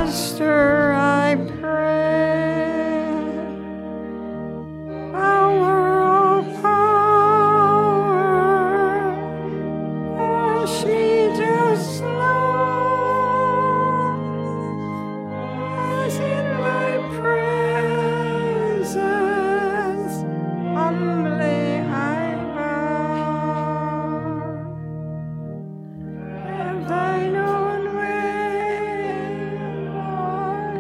Master, I pray. Power, oh power, wash me just now, as in thy presence humbly I bow. Have thine own way, Lord,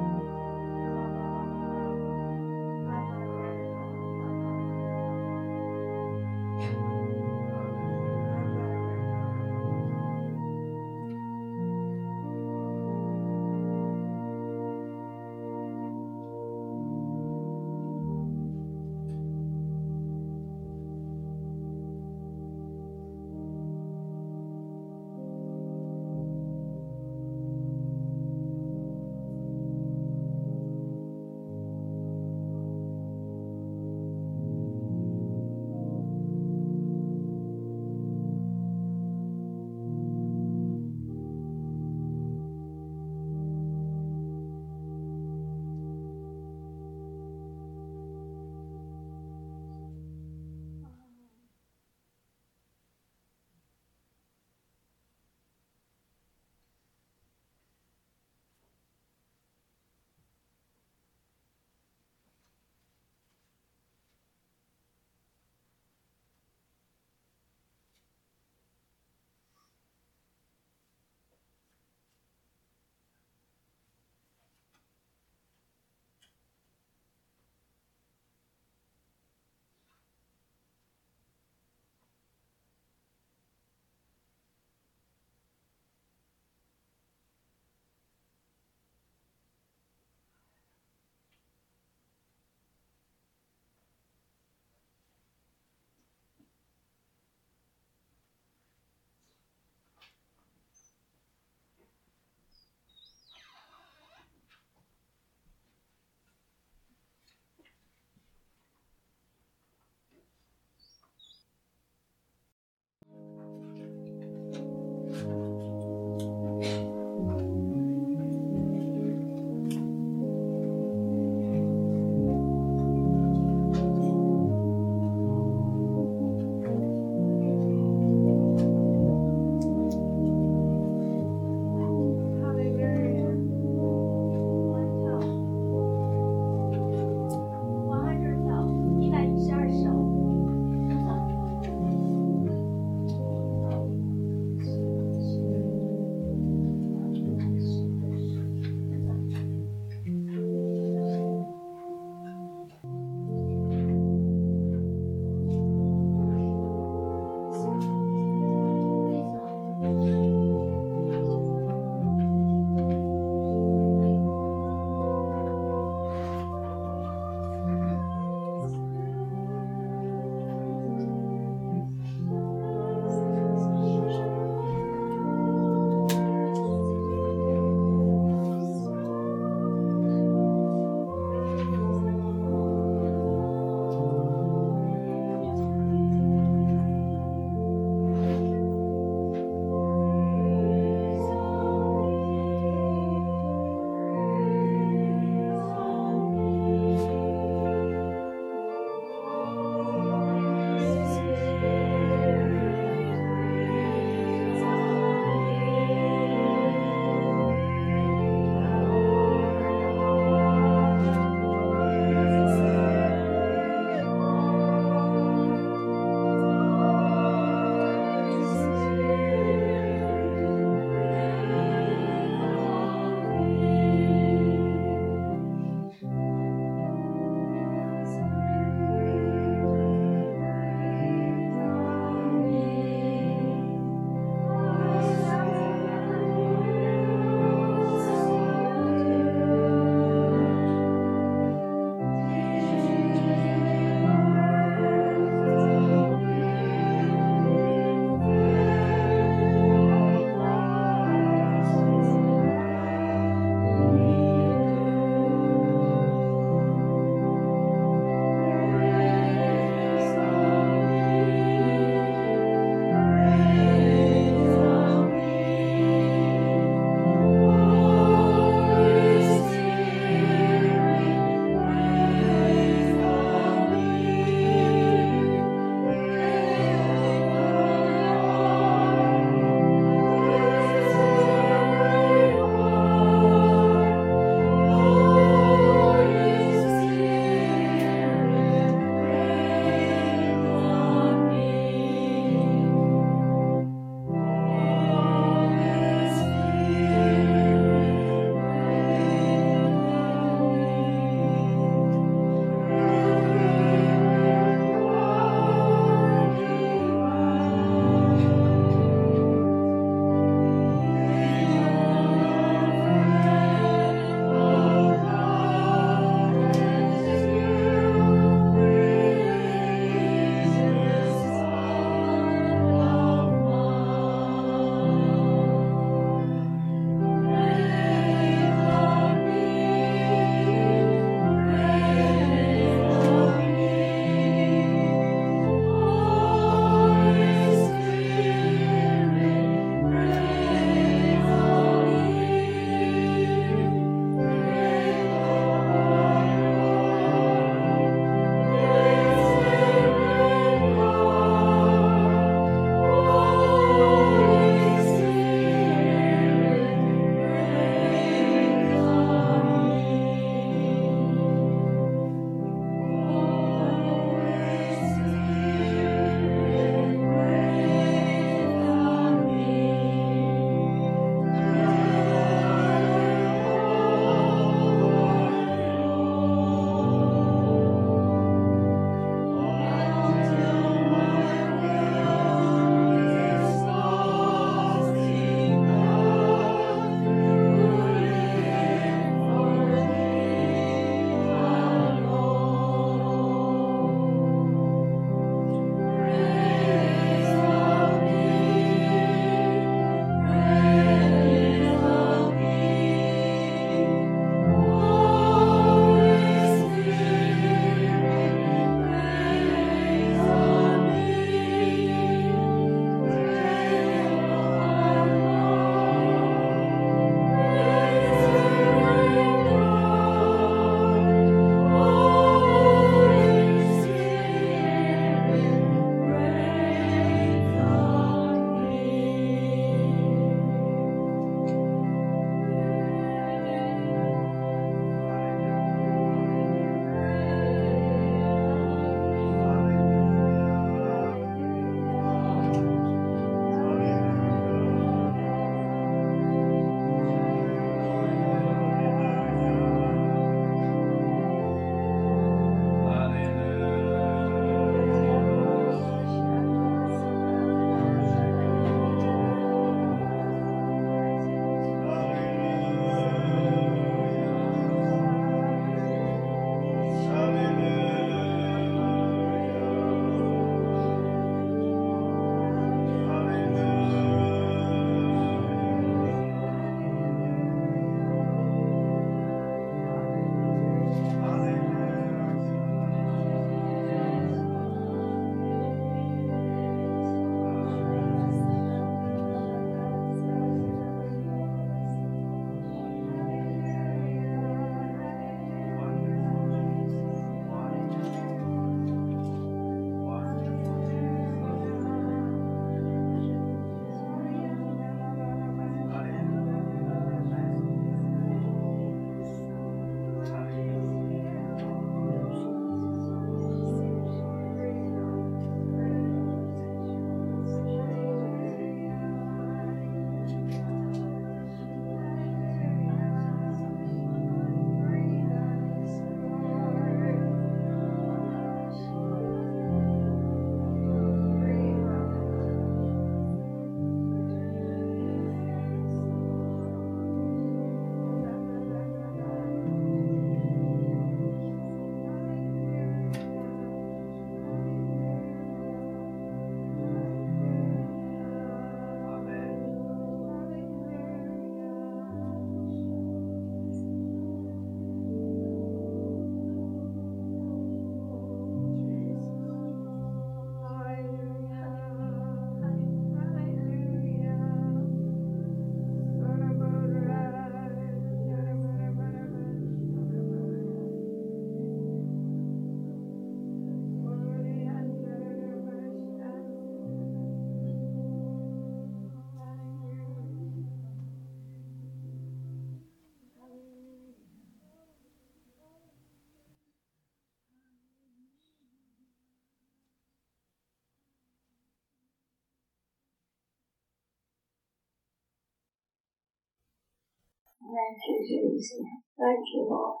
Thank you, Jesus. Thank you, Lord.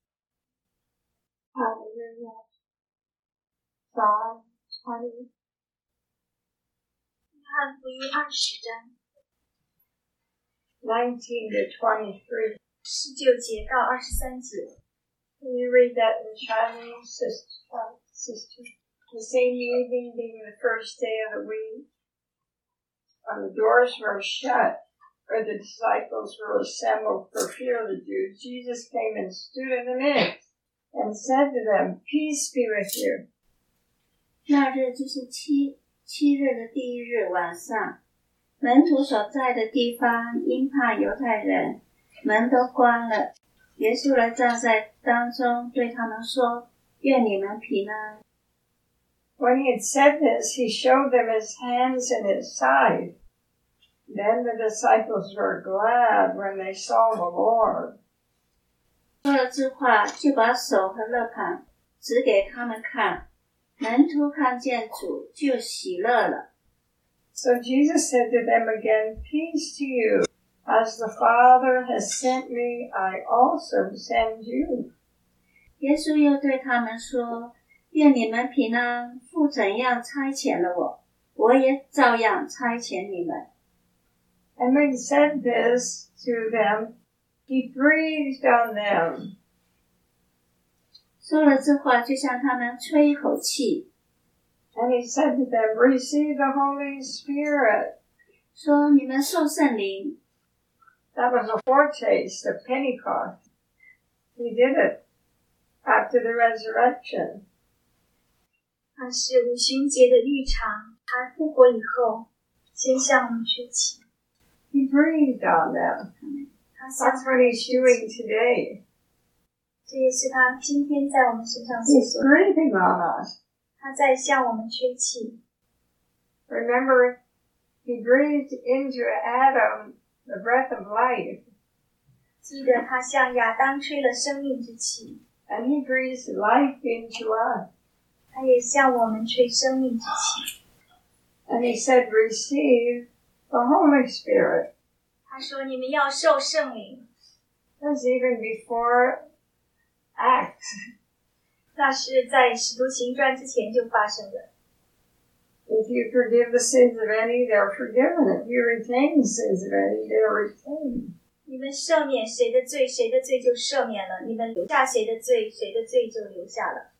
Hallelujah. Psalm 20. 约翰福音20章 19 to 23. 19节到23节。 Can you read that in Chinese, sister? The same evening, being the first day of the week, when the doors were shut, where the disciples were assembled for fear of the Jews, Jesus came and stood in the midst and said to them, Peace be with you. 那日就是七日的第一日晚上，门徒所在的地方因怕犹太人，门都关了。耶稣来站在当中，对他们说：“愿你们平安。” When he had said this, he showed them his hands and his side. Then the disciples were glad when they saw the Lord. 说了这话，就把手和肋旁指给他们看。门徒看见主，就喜乐了。 So Jesus said to them again, Peace to you. As the Father has sent me, I also send you. 耶稣又对他们说：“愿你们平安。父怎样差遣了我，我也照样差遣你们。” And when he said this to them, he breathed on them. 说了这话，就向他们吹一口气。 And he said to them, Receive the Holy Spirit. 说：“你们受圣灵。” That was a foretaste of Pentecost. He did it after the resurrection. 那是五旬节的预尝，他复活以后，先向我们吹气。 He breathed on them. That's what he's doing today. 这也是他今天在我们身上所 He's 做。 breathing on us. 他在向我们吹气。 Remember, he breathed into Adam the breath of life. 记得他向亚当吹了生命之气， And he breathes life into us. 他也向我们吹生命之气。 And he said, Receive the Holy Spirit. 他说：“你们要受圣灵。” That's even before Acts. 那是在使徒行传之前就发生的。 If you forgive the sins of any, they're forgiven. If you retain the sins of any, they're retained. 你们赦免谁的罪，谁的罪就赦免了；你们留下谁的罪，谁的罪就留下了。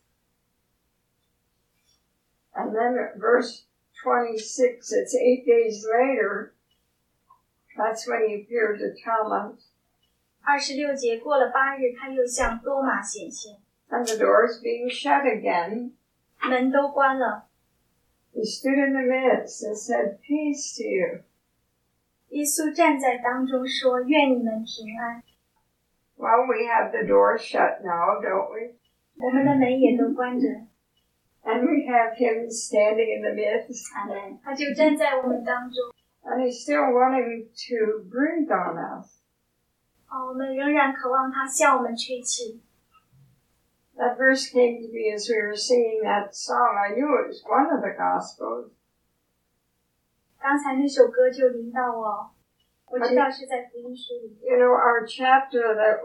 And then verse 26, it's 8 days later, that's when he appeared to Thomas. 26节过了8日，他又向多马显现， And the doors being shut again, 门都关了。 he stood in the midst and said, Peace to you. 耶稣站在当中说：“愿你们平安。” Well, we have the doors shut now, don't we? 我们的门也都关着， And we have him standing in the midst. 阿们。 他就站在我们当中。 And he's still wanting to breathe on us. 我们仍然渴望他向我们吹气。 That verse came to me as we were singing that song. I knew it was one of the Gospels. 刚才那首歌就临到我，我知道是在福音书里。 You know, our chapter that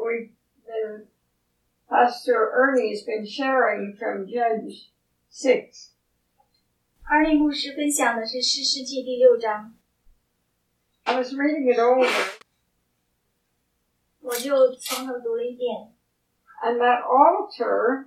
Pastor Ernie's been sharing from Judge 6. Ernie 牧师分享的是士师记第6章， I was reading it over, 我就从头读了一遍。 and that altar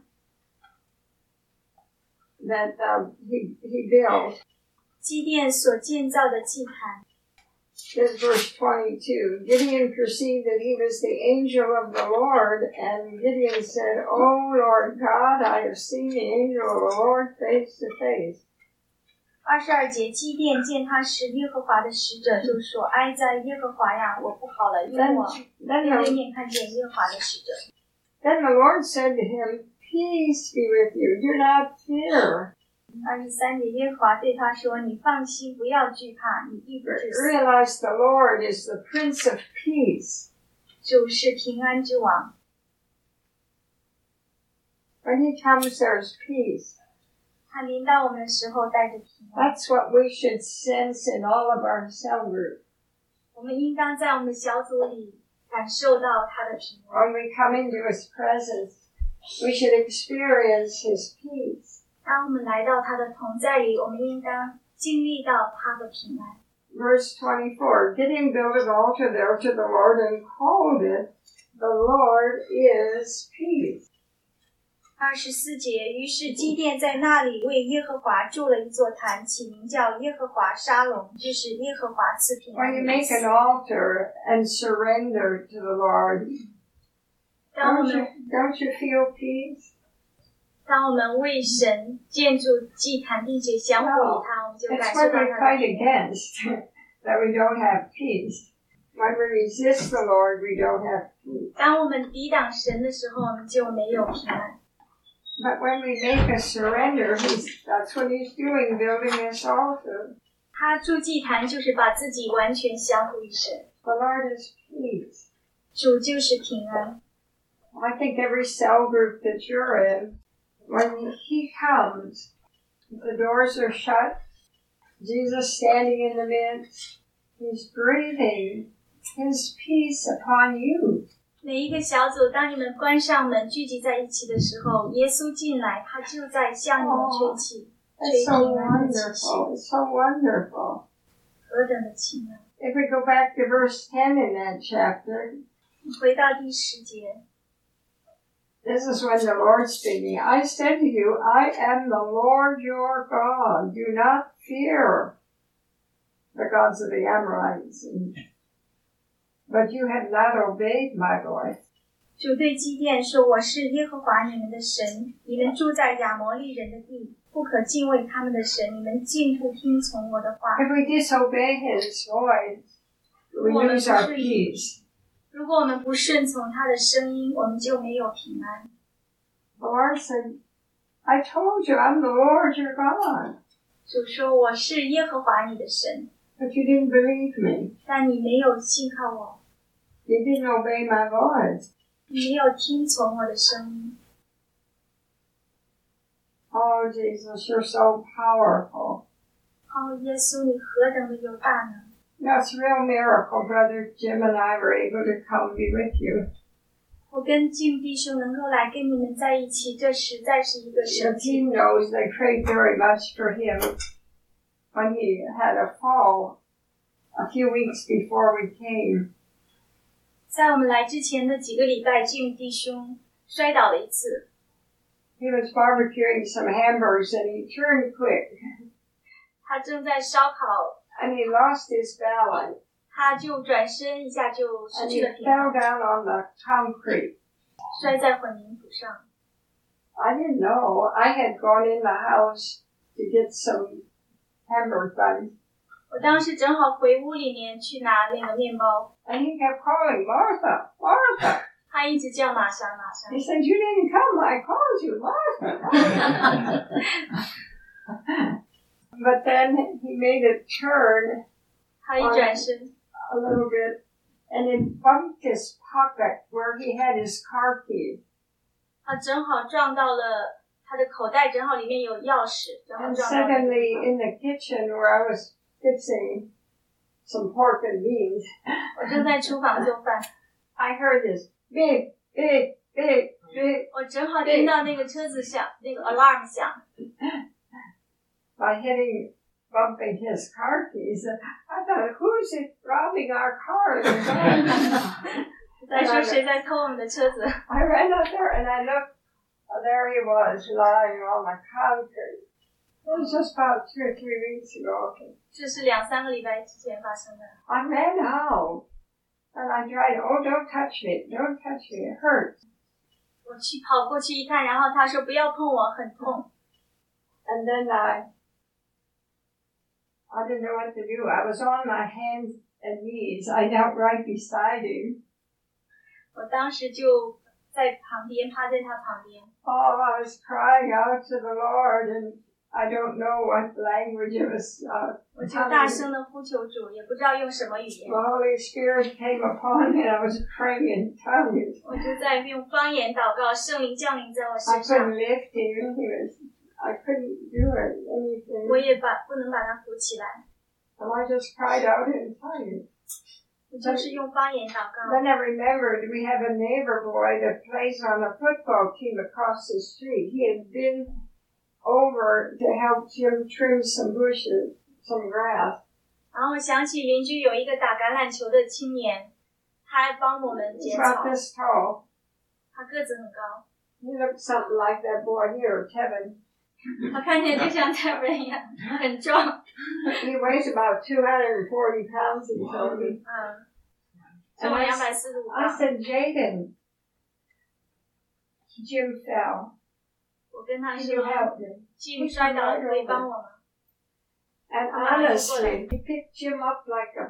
that he built 基甸所建造的祭坛， is verse 22. Gideon perceived that he was the angel of the Lord, and Gideon said, O Lord God, I have seen the angel of the Lord face to face. 22节，基甸见他是耶和华的使者，就说：“哀哉，耶和华呀，我不好了，因为我面对面看见耶和华的使者。” Then the Lord said to him, Peace be with you, do not fear. 23节，耶和华对他说：“你放心，不要惧怕，你必不致死。 Realize the Lord is the Prince of Peace. 主是平安之王。 When he comes, there's peace. 他临到我们的时候带着平安。 That's what we should sense in all of our cell groups. 我们应当在我们的小组里感受到他的平安。 When we come into His presence, we should experience His peace. 当我们来到他的同在里，我们应当经历到他的平安。 Verse 24, Gideon built an altar there to the Lord and called it, The Lord is Peace. 24节，于是基甸在那里为耶和华筑了一座坛，起名叫耶和华沙龙，就是耶和华赐平 When 安 you 的意 make 思。 an altar and surrender to the Lord, 当我 don't 们 you feel peace? 当我们为神建筑祭坛，并且降服于他，我们就感 It's 受 when 到 we 他的 fight 平安。 against that we don't have peace. When we resist the Lord, we don't have peace. 当我们抵挡神的时候，我们就没有平安。 But when we make a surrender, that's what He's doing, building this altar. 他筑祭坛就是把自己完全降服于神， The Lord is peace. 主就是平安。 I think every cell group that you're in, when He comes, the doors are shut, Jesus standing in the midst, He's breathing His peace upon you. 每一个小组，当你们关上门聚集在一起的时候，耶稣进来，他就在向你们吹气，吹 It's so 平安的气息， wonderful. It's so wonderful. 何等的奇妙！ If we go back to verse 10 in that chapter, 回到第10节， this is when the Lord's speaking. I said to you, I am the Lord your God. Do not fear the gods of the Amorites. But you have not obeyed my voice. 主对基甸说：“我是耶和华你们的神，你们住在亚摩利人的地，不可敬畏他们的神，你们竟不听从我的话。 If we disobey His voice, we lose our peace. 如果我们不顺从他的声音，我们就没有平安。” The Lord said, I told you I'm the Lord your God. 主说：“我是耶和华你的神， But you didn't believe me. 但你没有信靠我， You didn't obey my voice. 你没有听从我的声音。 Oh, Jesus, you're so powerful. 哦，耶稣，你何等的有大能！ No, it's a real miracle. Brother Jim and I were able to come be with you. 我跟敬弟兄能够来跟你们在一起，这实在是一个 The 神迹。 team knows they prayed very much for him when he had a fall a few weeks before we came. 在我们来之前的几个礼拜，敬弟兄摔倒了一次。 He was barbecuing some hamburgers and he turned quick 他正在烧烤， and he lost his balance 他就转身一下就失 and 去 he 了平 fell 衡， down on the concrete. 摔在混凝土上。 I didn't know. I had gone in the house to get some hamburger buns 我当时正好回屋里面去拿那个面包， and he kept calling, Martha, Martha. 他一直叫玛莎玛莎 He。said, you didn't come. I called you, Martha. But then he made a turn 他一转身， a little bit and it bumped his pocket where he had his car key. 他正好撞到了他的口袋，正好里面有钥匙，正好 And 撞到了那个 suddenly 地方。 in the kitchen where I was fixing some pork and beans, 我正在厨房做饭， I heard this big, big, big, big 我正好听到那个车子响，那个 alarm 响。 by bumping his car keys. I thought, who's it robbing our car? 在说谁在偷我们的车子？ I ran out there and I looked. There he was lying on the concrete. It was just about 2 or 3 weeks ago. 这是2-3个礼拜之前发生的。 I ran out and I tried, oh, don't touch me. Don't touch me. It hurts. 我跑过去一看，然后他说不要碰我，很痛。 And then I didn't know what to do. I was on my hands and knees. I knelt right beside him. 我当时就在旁边，趴在他旁边。 Oh, I was crying out to the Lord, and I don't know what language it was. 我就大声的呼求主，也不知道用什么语言。 The Holy Spirit came upon me, and I was praying in tongues. 我就在用方言祷告，圣灵降临在我 I 身上 couldn't， lift him. I couldn't do anything. 我也不能把他扶起来， And I just cried out in tongues. 就是用方言祷告。 Then I remembered we have a neighbor boy that plays on a football team across the street. He had been over to help Jim trim some bushes, some grass. 然后想起邻居有一个打橄榄球的青年，他还帮我们 He's 剪 about 草， this tall. 他个子很高， He looked something like that boy here, Kevin. 他看起来就像泰文一样，很壮。 He weighs about 240 pounds, he told me. 重245 I 磅。 said, Jaden, Jim fell. 我跟他 Can you 说 help me? ，Jim 摔倒了，可以帮我吗？ And honestly, he picked Jim up like a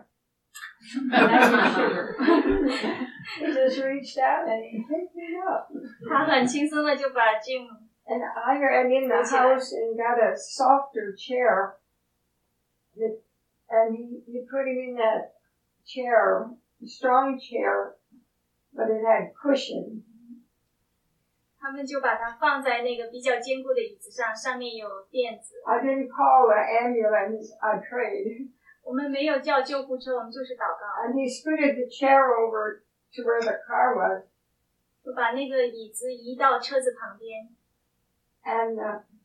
he just reached out and he picked me up. 他很轻松的就把 Jim And I ran in the house and got a softer chair. And he put him in that chair, a strong chair, but it had cushion. 他们就把它放在那个比较坚固的椅子上，上面有垫子。 I didn't call the ambulance, I prayed. 我们没有叫救护车，我们就是祷告。 And he scooted the chair over to where the car was. 就把那个椅子移到车子旁边。 And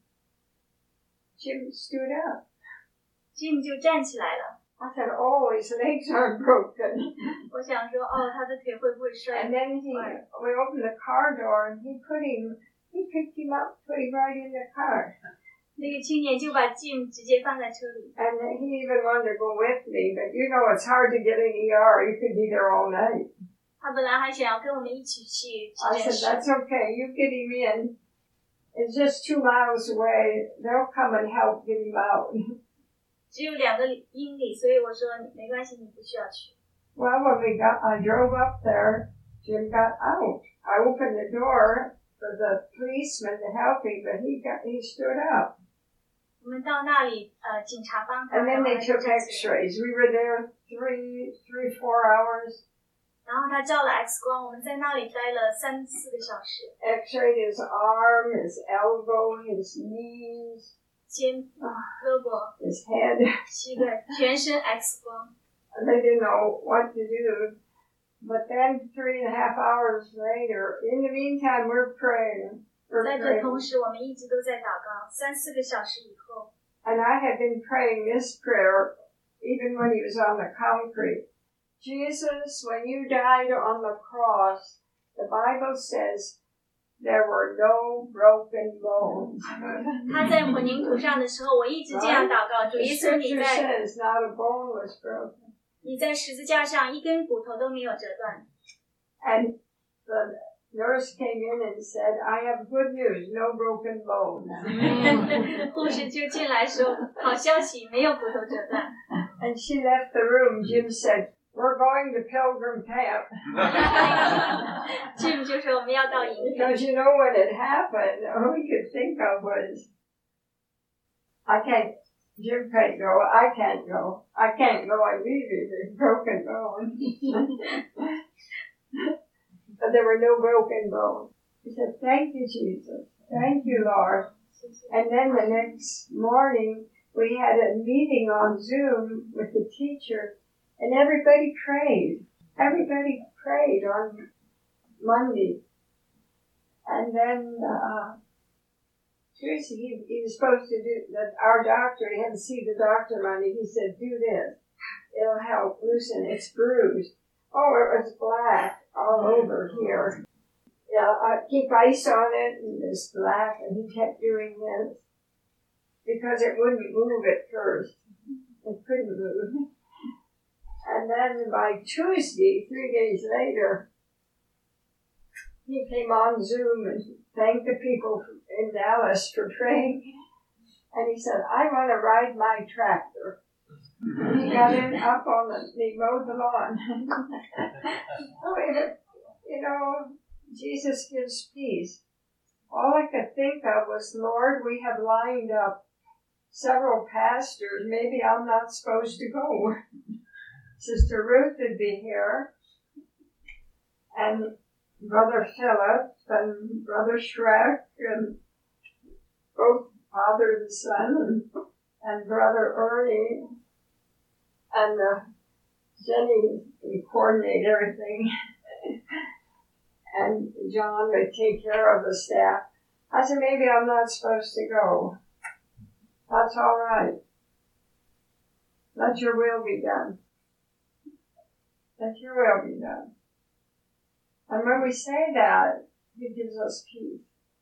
Jim stood up. Jim 就站起来了。 I said, oh, his legs aren't broken. 我想说，哦，他的腿会不会摔？ And then we opened the car door and he picked him up, put him right in the car. 那个青年就把 Jim 直接放在车里。 And he even wanted to go with me, but you know it's hard to get an ER. You could be there all night. 他本来还想要跟我们一起去 I 急诊 said, 室。 that's okay. You get him in. It's just 2 miles away. They'll come and help get him out. 只有2个英里，所以我说没关系，你不需要去。 Well, when I drove up there, Jim got out. I opened the door for the policeman to help him, but he stood up. 我们到那里，警察帮他， And 然 then 后 they 他就 took 站起来。 X-rays. We were there 4 hours. 然后他照了 X 光，我们在那里待了3-4个小时。 X-rayed his arm, his elbow, his knees, 肩、胳膊、 his head. 膝盖，全身 X 光。 And they didn't know what to do. But then 3.5 hours later, in the meantime, we're praying. 在这同时，我们一直都在祷告。3-4个小时以后， And I had been praying this prayer even when he was on the concrete. Jesus, when you died on the cross, the Bible says there were no broken bones. 他在混凝土上的时候，我一直这样祷告：主 The 耶稣， scripture says not a bone was broken. 你在十字架上一根骨头都没有折断。 And the nurse came in and said, I have good news, no broken bones. 护士就进来说：好消息，没有骨头折断。 And she left the room. Jim said, we're going to Pilgrim Camp. Jim 就说我们要到营地。 Because you know what had happened, all we could think of was, Jim can't go, I can't go. I can't go, I leave it, there's broken bones. But there were no broken bones. He said, thank you, Jesus. Thank you, Lord. And then the next morning, we had a meeting on Zoom with the teacher, and everybody prayed. Everybody prayed on Monday. And then Tuesday, he was supposed to do that. Our doctor, he had to see the doctor Monday. He said, do this. It'll help loosen. It's bruised. Oh, it was black all over here. Yeah, I keep ice on it, and it's black, and he kept doing this because it wouldn't move at first. It couldn't move. And then by Tuesday, 3 days later, he came on Zoom and thanked the people in Dallas for praying. And he said, I want to ride my tractor. And he got in up on he mowed the lawn. You know, Jesus gives peace. All I could think of was, Lord, we have lined up several pastors. Maybe I'm not supposed to go. Sister Ruth would be here. And Brother Philip and Brother Shrek and both father and son and Brother Ernie and Jenny would coordinate everything, and John would take care of the staff. I said, maybe I'm not supposed to go. That's all right. Let your will be done. Let your will be done. And when we say that, He gives us peace.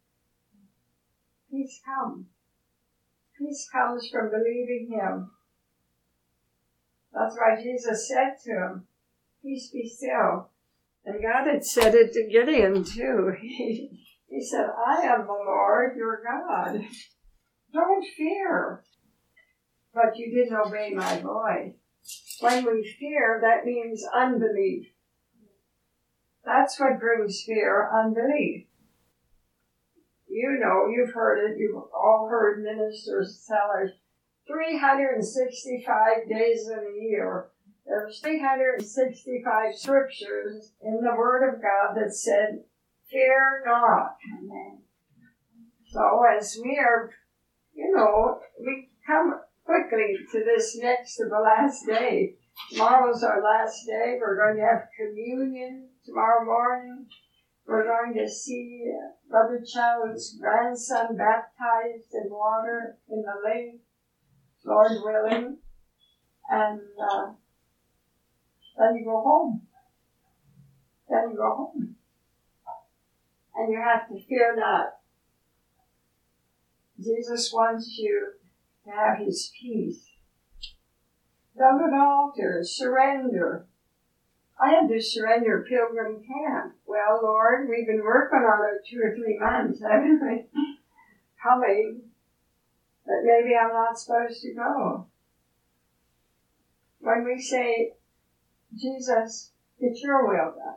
Peace comes. Peace comes from believing Him. That's why Jesus said to him, peace be still. And God had said it to Gideon too. He said, I am the Lord your God. Don't fear. But you didn't obey my voice. When we fear, that means unbelief. That's what brings fear, unbelief. You know, you've heard it, you've all heard ministers tell us, 365 days in a year. There's 365 scriptures in the Word of God that said, fear not. Amen. So as we are, we come quickly to this next to the last day. Tomorrow's our last day. We're going to have communion tomorrow morning. We're going to see Brother Child's grandson baptized in water in the lake, Lord willing. And then you go home. Then you go home. And you have to fear not. Jesus wants you to have His peace. Build an altar, surrender. I had to surrender Pilgrim Camp. Well, Lord, we've been working on it 2 or 3 months, haven't we? Coming. But maybe I'm not supposed to go. When we say, Jesus, it's your will done.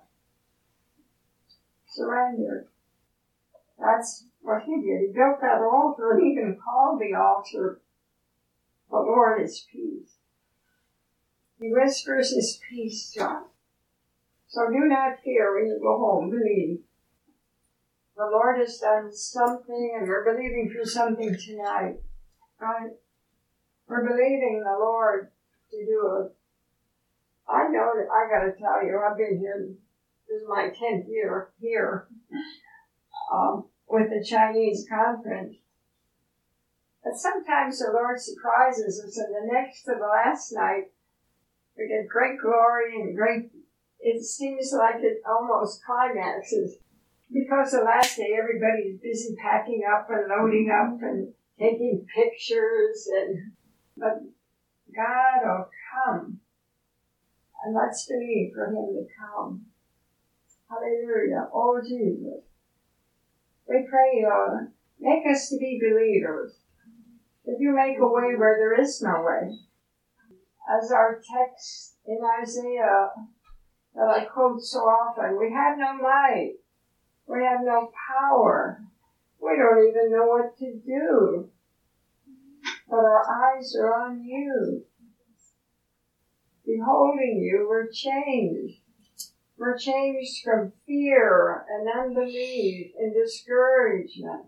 Surrender. That's what He did. He built that altar and even called the altar, the Lord is peace. He whispers His peace to us. So do not fear when you go home. Believe. The Lord has done something, and we're believing for something tonight. Right? We're believing the Lord to do it. I know that I got to tell you, I've been here, this is my 10th year here, with the Chinese conference. But sometimes the Lord surprises us, and the next to the last night, we get great glory and great, it seems like it almost climaxes. Because the last day everybody's busy packing up and loading up and taking pictures, but God will come. And let's believe for Him to come. Hallelujah. Oh, Jesus. We pray, make us to be believers. If you make a way where there is no way. As our text in Isaiah that I quote so often, we have no might. We have no power. We don't even know what to do. But our eyes are on you. Beholding you, we're changed. We're changed from fear and unbelief and discouragement.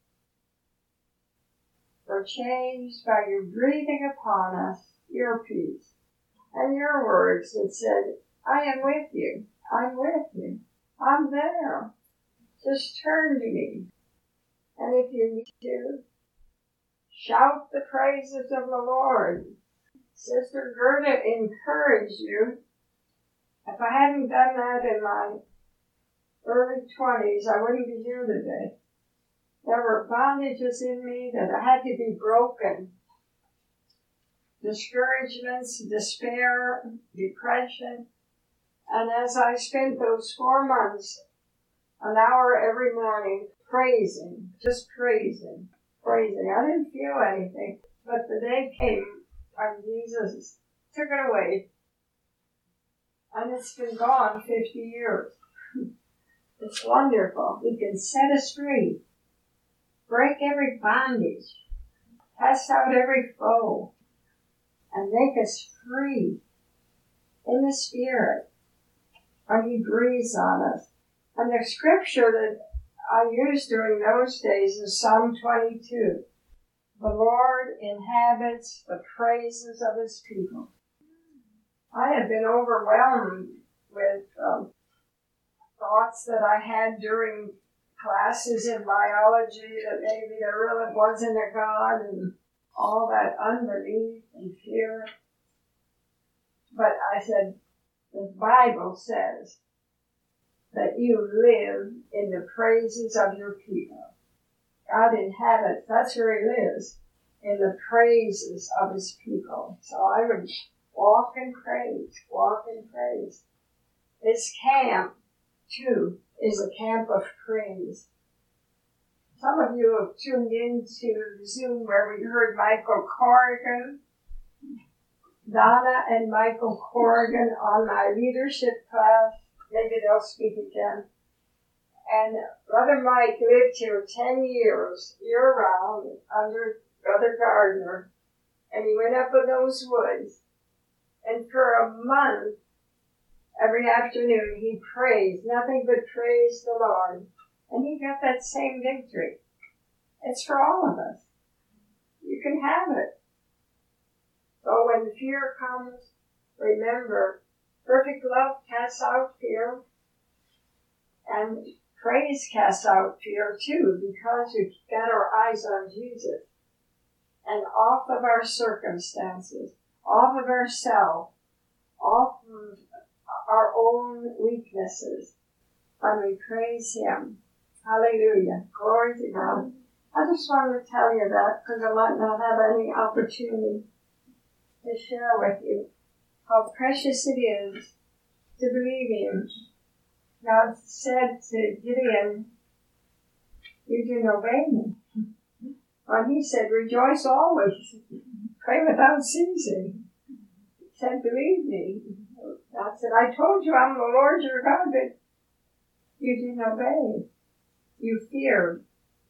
We're changed by you breathing upon us your peace. And your words that said, I am with you. I'm with you. I'm there. Just turn to me. And if you need to, shout the praises of the Lord. Sister Gerda encouraged you. If I hadn't done that in my early 20s, I wouldn't be here today. There were bondages in me that had to be broken. Discouragements, despair, depression. And as I spent those 4 months, an hour every morning, praising, just praising. I didn't feel anything, but the day came when Jesus took it away. And it's been gone 50 years. It's wonderful. He can set us free. Break every bondage. Cast out every foe. And make us free in the Spirit when He breathes on us. And the scripture that I used during those days is Psalm 22. The Lord inhabits the praises of His people. I had been overwhelmed with thoughts that I had during classes in biology that maybe there really wasn't a God and all that unbelief and fear. But I said, the Bible says that you live in the praises of your people. God inhabits, that's where he lives, in the praises of his people. So I would walk in praise, walk in praise. This camp, too, is a camp of praise. Some of you have tuned into Zoom where we heard Michael Corrigan, Donna and Michael Corrigan on my leadership class. Maybe they'll speak again. And Brother Mike lived here 10 years, year-round, under Brother Gardner. And he went up in those woods. And for a month, every afternoon, he praised, nothing but praise the Lord. And he got that same victory. It's for all of us. You can have it. So when fear comes, remember, perfect love casts out fear. And praise casts out fear too, because we've got our eyes on Jesus. And off of our circumstances, off of ourselves, off of our own weaknesses, when we praise him. Hallelujah. Glory to God. I just wanted to tell you that because I might not have any opportunity to share with you how precious it is to believe in. God said to Gideon, you didn't obey me. When he said, rejoice always, pray without ceasing. He said, believe me. God said, I told you I'm the Lord your God, but you didn't obey. You feared.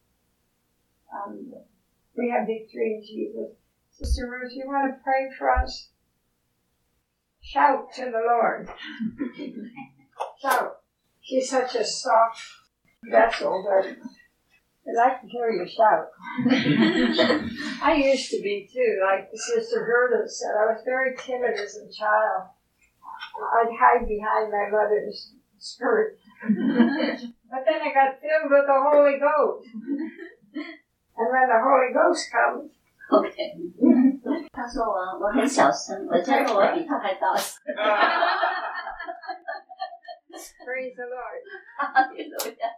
We have victory in Jesus. Sister Ruth, you want to pray for us? Shout to the Lord. Shout. She's such a soft vessel that I like to hear you shout. I used to be too, like the Sister Gerda said. I was very timid as a child. I'd hide behind my mother's skirt. But then I got filled with the Holy Ghost. And when the Holy Ghost comes, OK 他说我很小声，我觉得我比他还大声。 Praise the Lord. Hallelujah.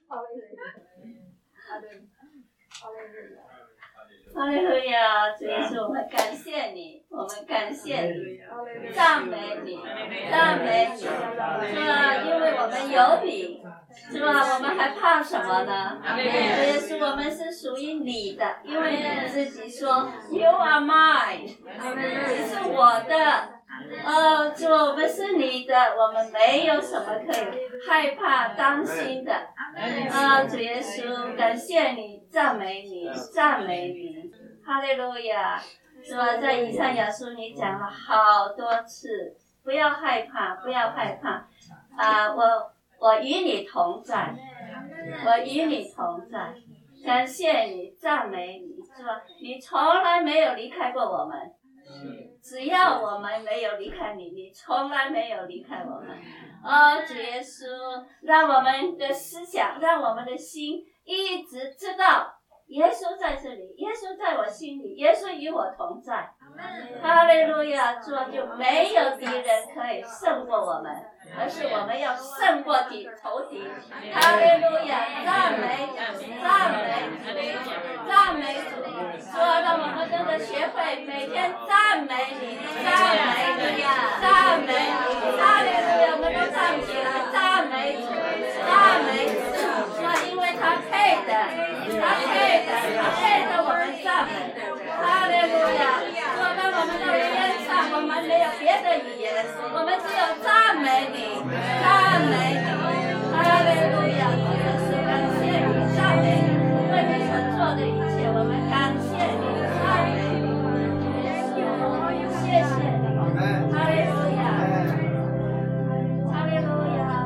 Hallelujah. 哈利路亚，主耶稣，我们感谢你，我们感谢你，赞美你，赞美你，是吧？因为我们有你，是吧？我们还怕什么呢？主耶稣，我们是属于你的，因为你自己说 ，You are mine， 你是我的。主，我们是你的，我们没有什么可以害怕、担心的。主耶稣，感谢你，赞美你，赞美你，哈利路亚！是吧？在以赛亚书你讲了好多次，不要害怕，不要害怕。我与你同在，我与你同在，感谢你，赞美你，是吧？你从来没有离开过我们。只要我们没有离开你，你从来没有离开我们。主耶稣，让我们的思想，让我们的心一直知道耶稣在这里，耶稣在我心里，耶稣与我同在。哈利路亚！主，就没有敌人可以胜过我们，而是我们要胜过仇敌。哈利路亚！赞美主，赞美主，赞美主！主，让我们真的学会每天赞美你，赞美你，赞美你！哈利路亚！我们都站起来，赞美主，赞美主！主，因为他配的，他配的，他配得我们赞美。哈利路亚！当我们到天上，我们没有别的语言，我们只有赞美你，赞美你。哈利路亚！主耶稣，感谢你，赞美你，为你所做的一切，我们感谢你，赞美你。谢谢你，哈利路亚，哈利路亚。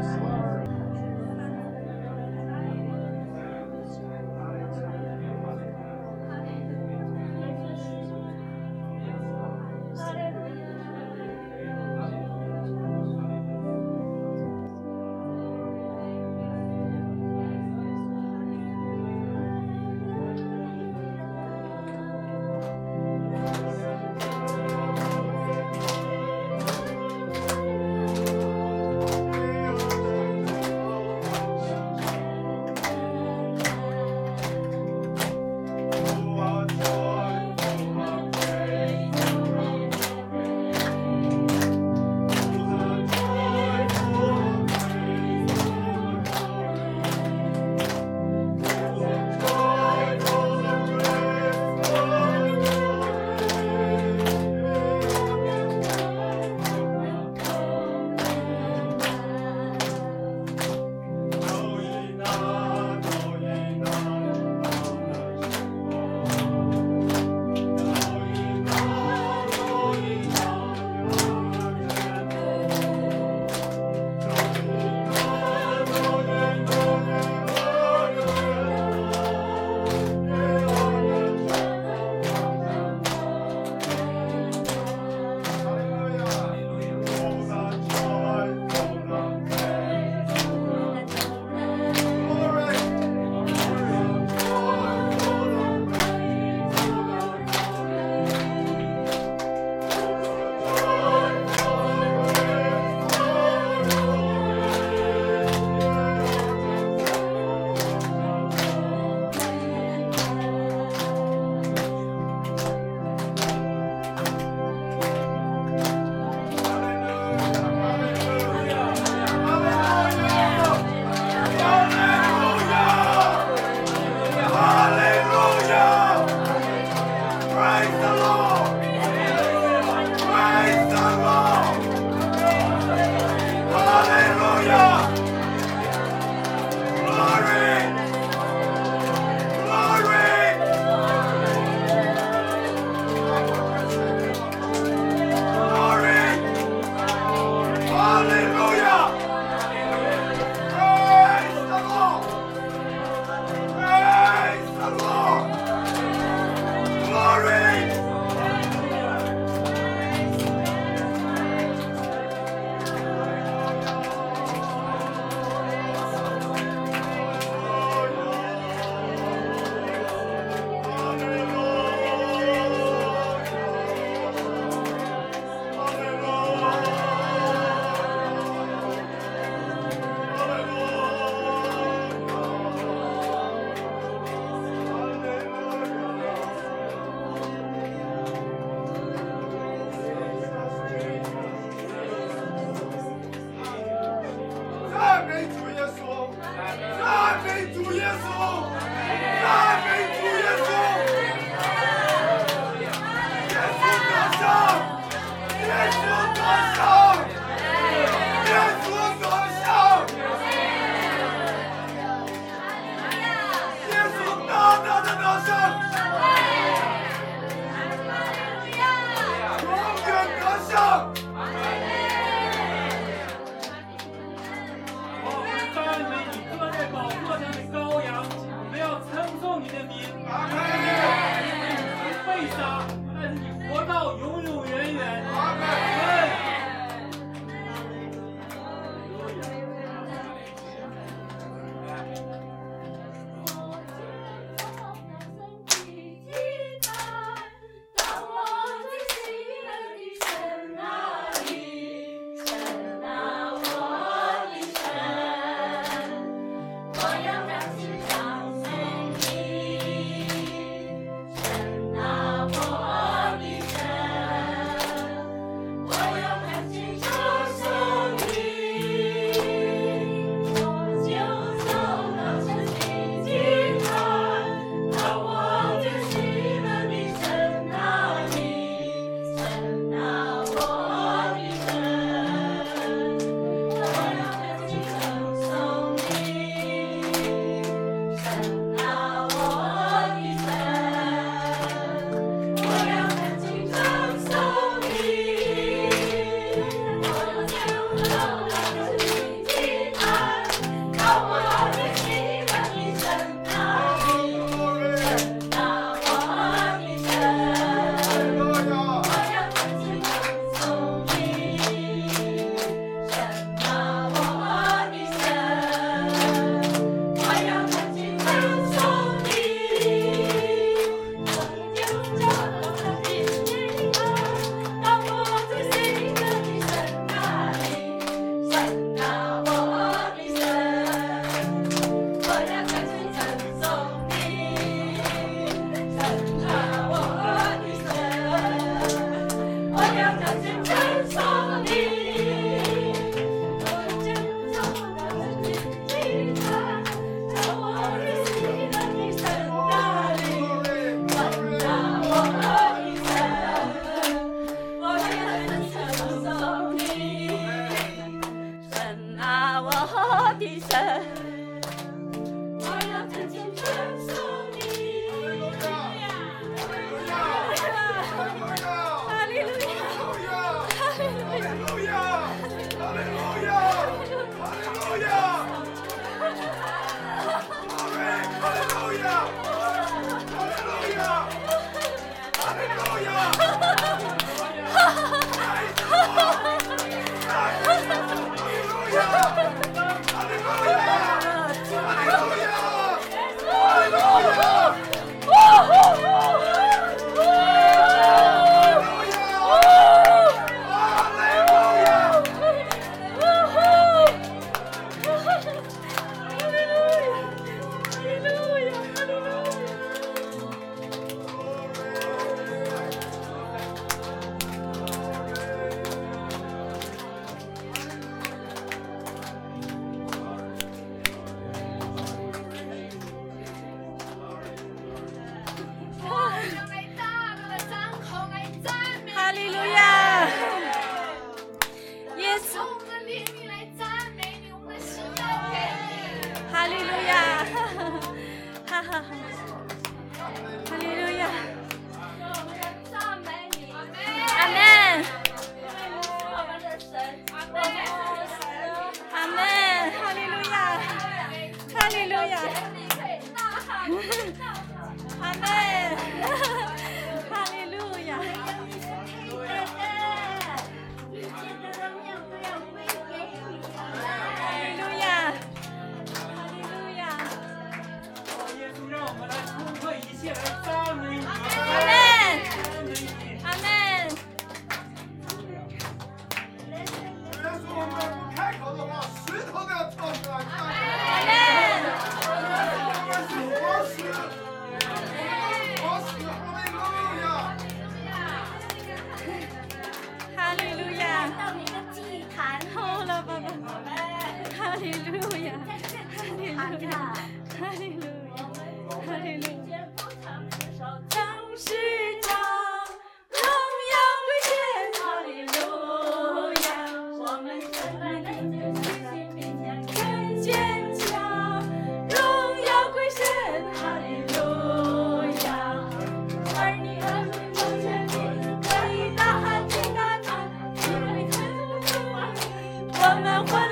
的是你活到永永远远。阿门。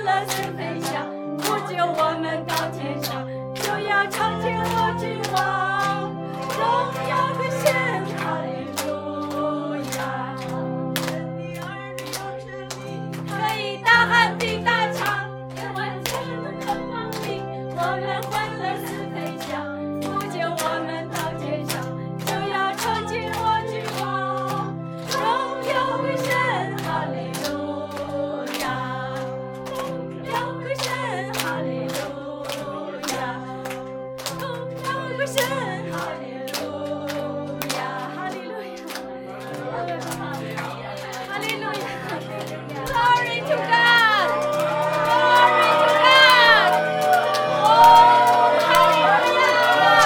我们到天上，就要唱天乐之王。 Glory to God! Glory to God! Oh, hallelujah!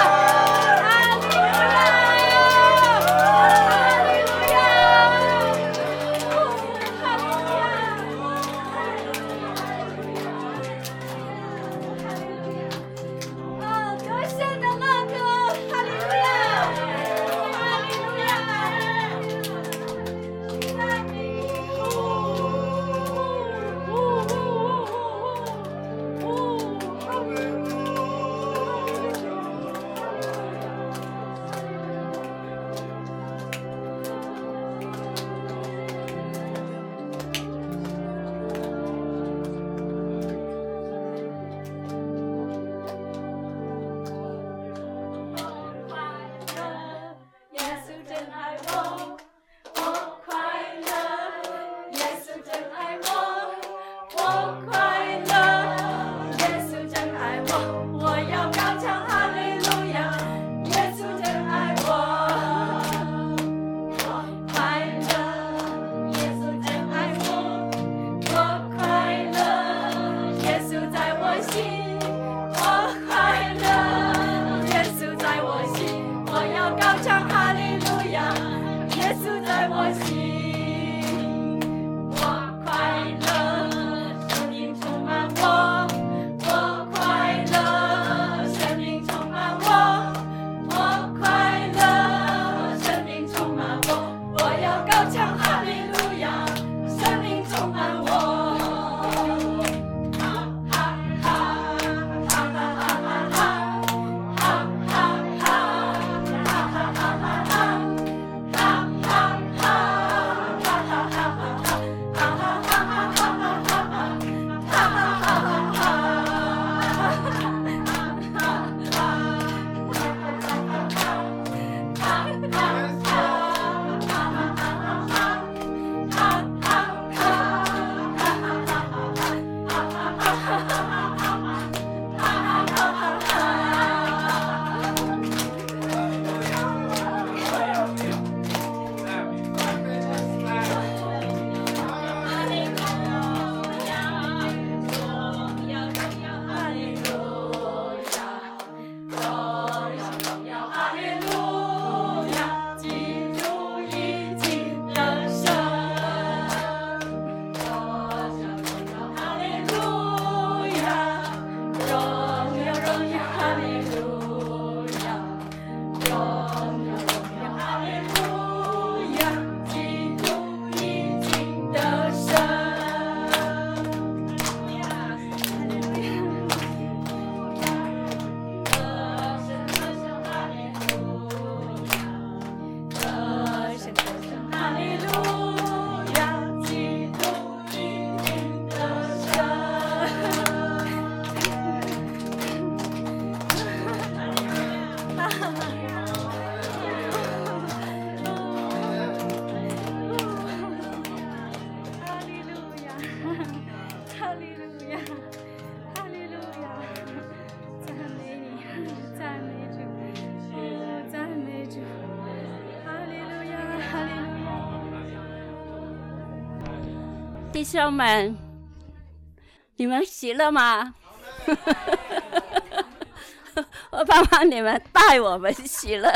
弟兄们，你们喜乐吗？我盼望你们带我们喜乐。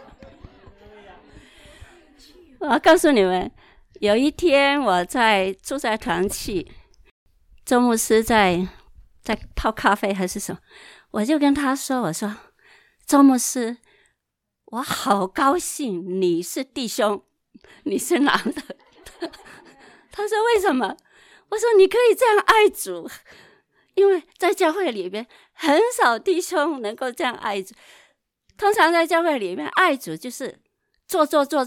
我告诉你们，有一天我住在团契，周牧师在泡咖啡还是什么，我就跟他说，我说周牧师，我好高兴你是弟兄，你是男的。他说为什么？我说你可以这样爱主，因为在教会里面很少弟兄能够这样爱主。通常在教会里面爱主就是做，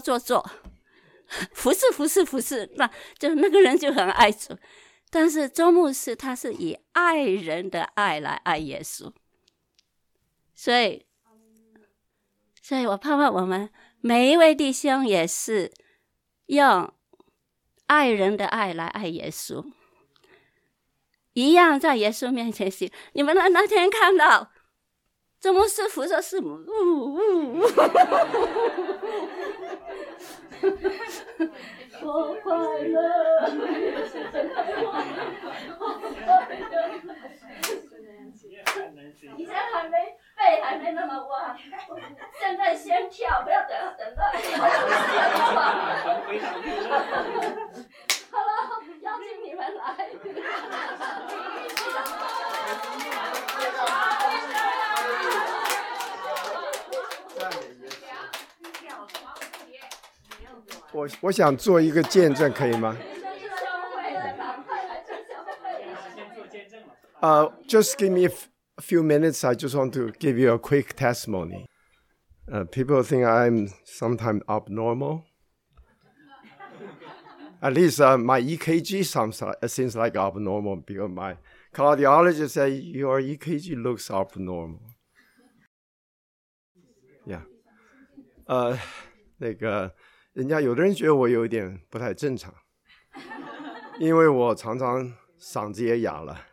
服侍，那就那个人就很爱主。但是周牧师他是以爱人的爱来爱耶稣，所以我盼望我们每一位弟兄也是用爱人的爱来爱耶稣，一样在耶稣面前行。你们那天看到周牧师扶着师母， 我快乐。以前还没背还没那么弯，现在先跳，不要等到。好了，邀请你们来。 我想做一个见证，可以吗？Just give me a few minutes. I just want to give you a quick testimony. People think I'm sometimes abnormal. At least my EKG seems like abnormal because my cardiologist said your EKG looks abnormal. Yeah. 那个人家有的人觉得我有一点不太正常，因为我常常嗓子也哑了。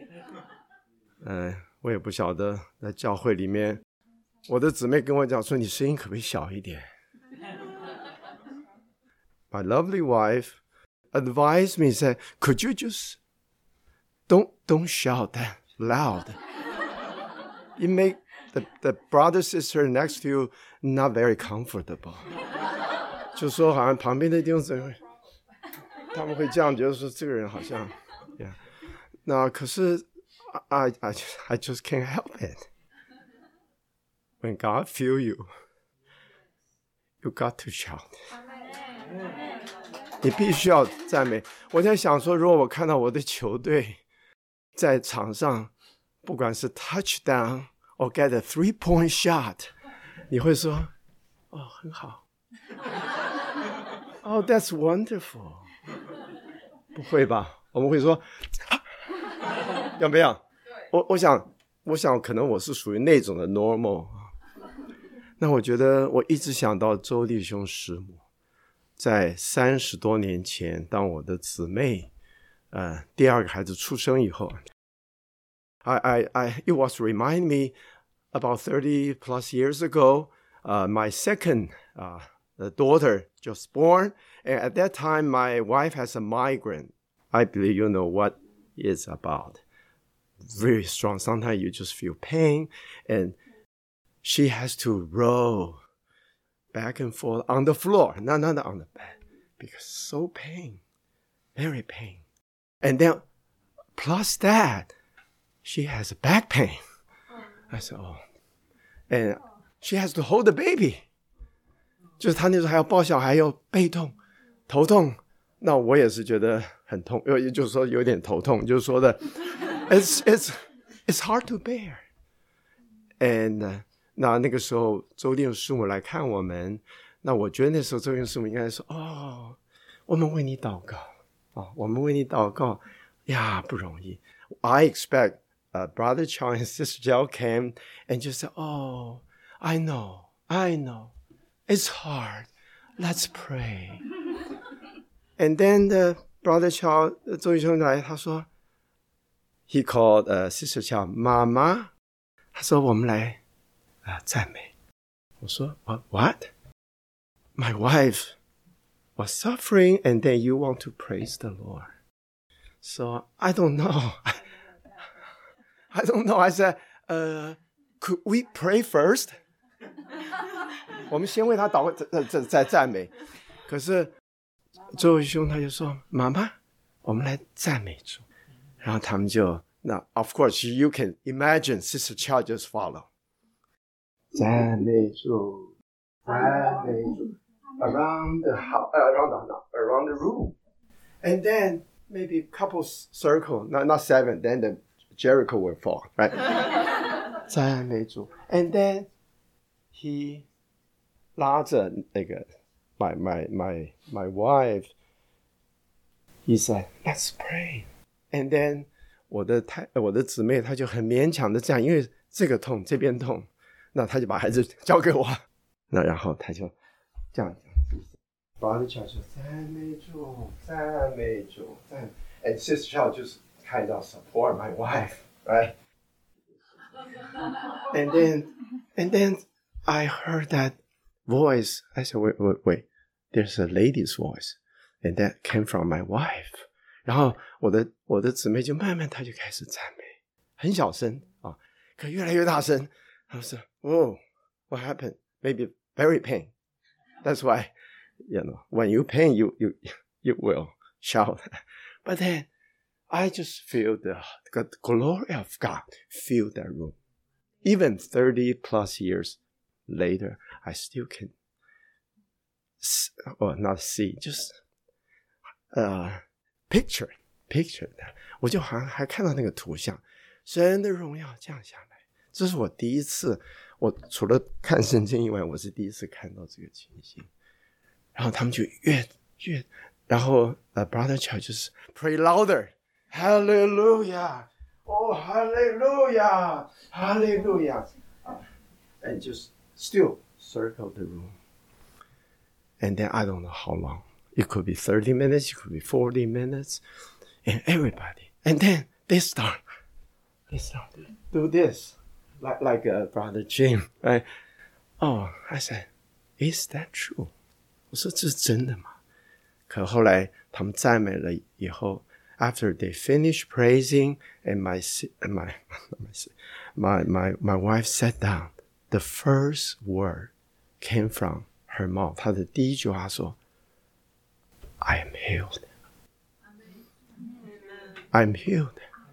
我也不晓得在教会里面，我的姊妹跟我讲说，你声音可不可以小一点？ My lovely wife advised me, said, could you just don't shout that loud. It make the brother sister next to you not very comfortable. 就说好像旁边的弟兄姊妹他们会这样觉得说这个人好像 yeah. 那可是 I just can't help it. When God feel you, you got to shout. 你必须要赞美。我在想说，如果我看到我的球队在场上，不管是 touchdown or get a 3-point shot， 你会说，哦，很好。Oh, that's wonderful. 不会吧？我们会说，要不要？我想可能我是属于那种的 normal。那我觉得我一直想到周弟兄师母，在30多年前，当我的姊妹第二个孩子出生以后， it was remind me about 30 plus years ago, my second daughter just born, and at that time my wife has a migraine. I believe you know what it's about. Very strong. Sometimes you just feel pain, and she has to roll back and forth on the floor, not on the bed, because so pain, very pain. And then plus that, she has back pain. I said, oh. And she has to hold the baby. 就是她那时候还要抱小孩，又背痛、头痛，那我也是觉得很痛，就是说有点头痛，就是说的 it's hard to bear. And 那个时候周弟兄师母来看我们，那我觉得那时候周弟兄师母应该说，哦，我们为你祷告啊，我们为你祷告呀，不容易。I expect Brother Charles and Sister Jiao came and just said, oh, I know, it's hard, let's pray. And then the Brother Charles 周弟兄来，他说 he called Sister Jiao 妈妈，他说我们来赞美。我说 what? My wife was suffering and then you want to praise the Lord. So I don't know. I said, could we pray first? 我们先为他祷告，再赞美。可是周弟兄他就说，妈妈，我们来赞美主。然后他们就，那 of course you can imagine Sister Chow just follow. 赞美主，赞美主 around the house, around the room. And then maybe a couple circle, not 7, then the Jericho will fall, right? 赞美主 And then he 拉着那个 my wife, he said, let's pray. And then 我的姊妹她就很勉强的这样，因为这个痛这边痛，那她就把孩子交给我，那然后她就这样Brother Charles 说赞美主，赞美主，赞。And Sister Charles 就是kind of support my wife, right? And then I heard that voice. I said, wait. there's a lady's voice, and that came from my wife. 然后我的姊妹就慢慢她就开始赞美，很小声啊，可越来越大声。她说 "Oh, what happened? Maybe very pain. That's why, when you pain, you will shout." But then I just feel the glory of God fill that room. Even 30 plus years later, I still can, or not see, just picture that. 我就好像还看到那个图像，神的荣耀降下来。这是我第一次，我除了看圣经以外，我是第一次看到这个情形。然后他们就越，然后Brother Charles 就是 pray louder, hallelujah, oh hallelujah, hallelujah, and just still circle the room. And then I don't know how long. It could be 30 minutes, it could be 40 minutes, and everybody. And then they start to do this, like Brother Jim, right? Oh, I said, is that true? 我说这是真的吗？可后来他们赞美了以后 after they finished praising, and my wife sat down, the first word came from her mouth. 她的第一句话说 I am healed. I'm healed.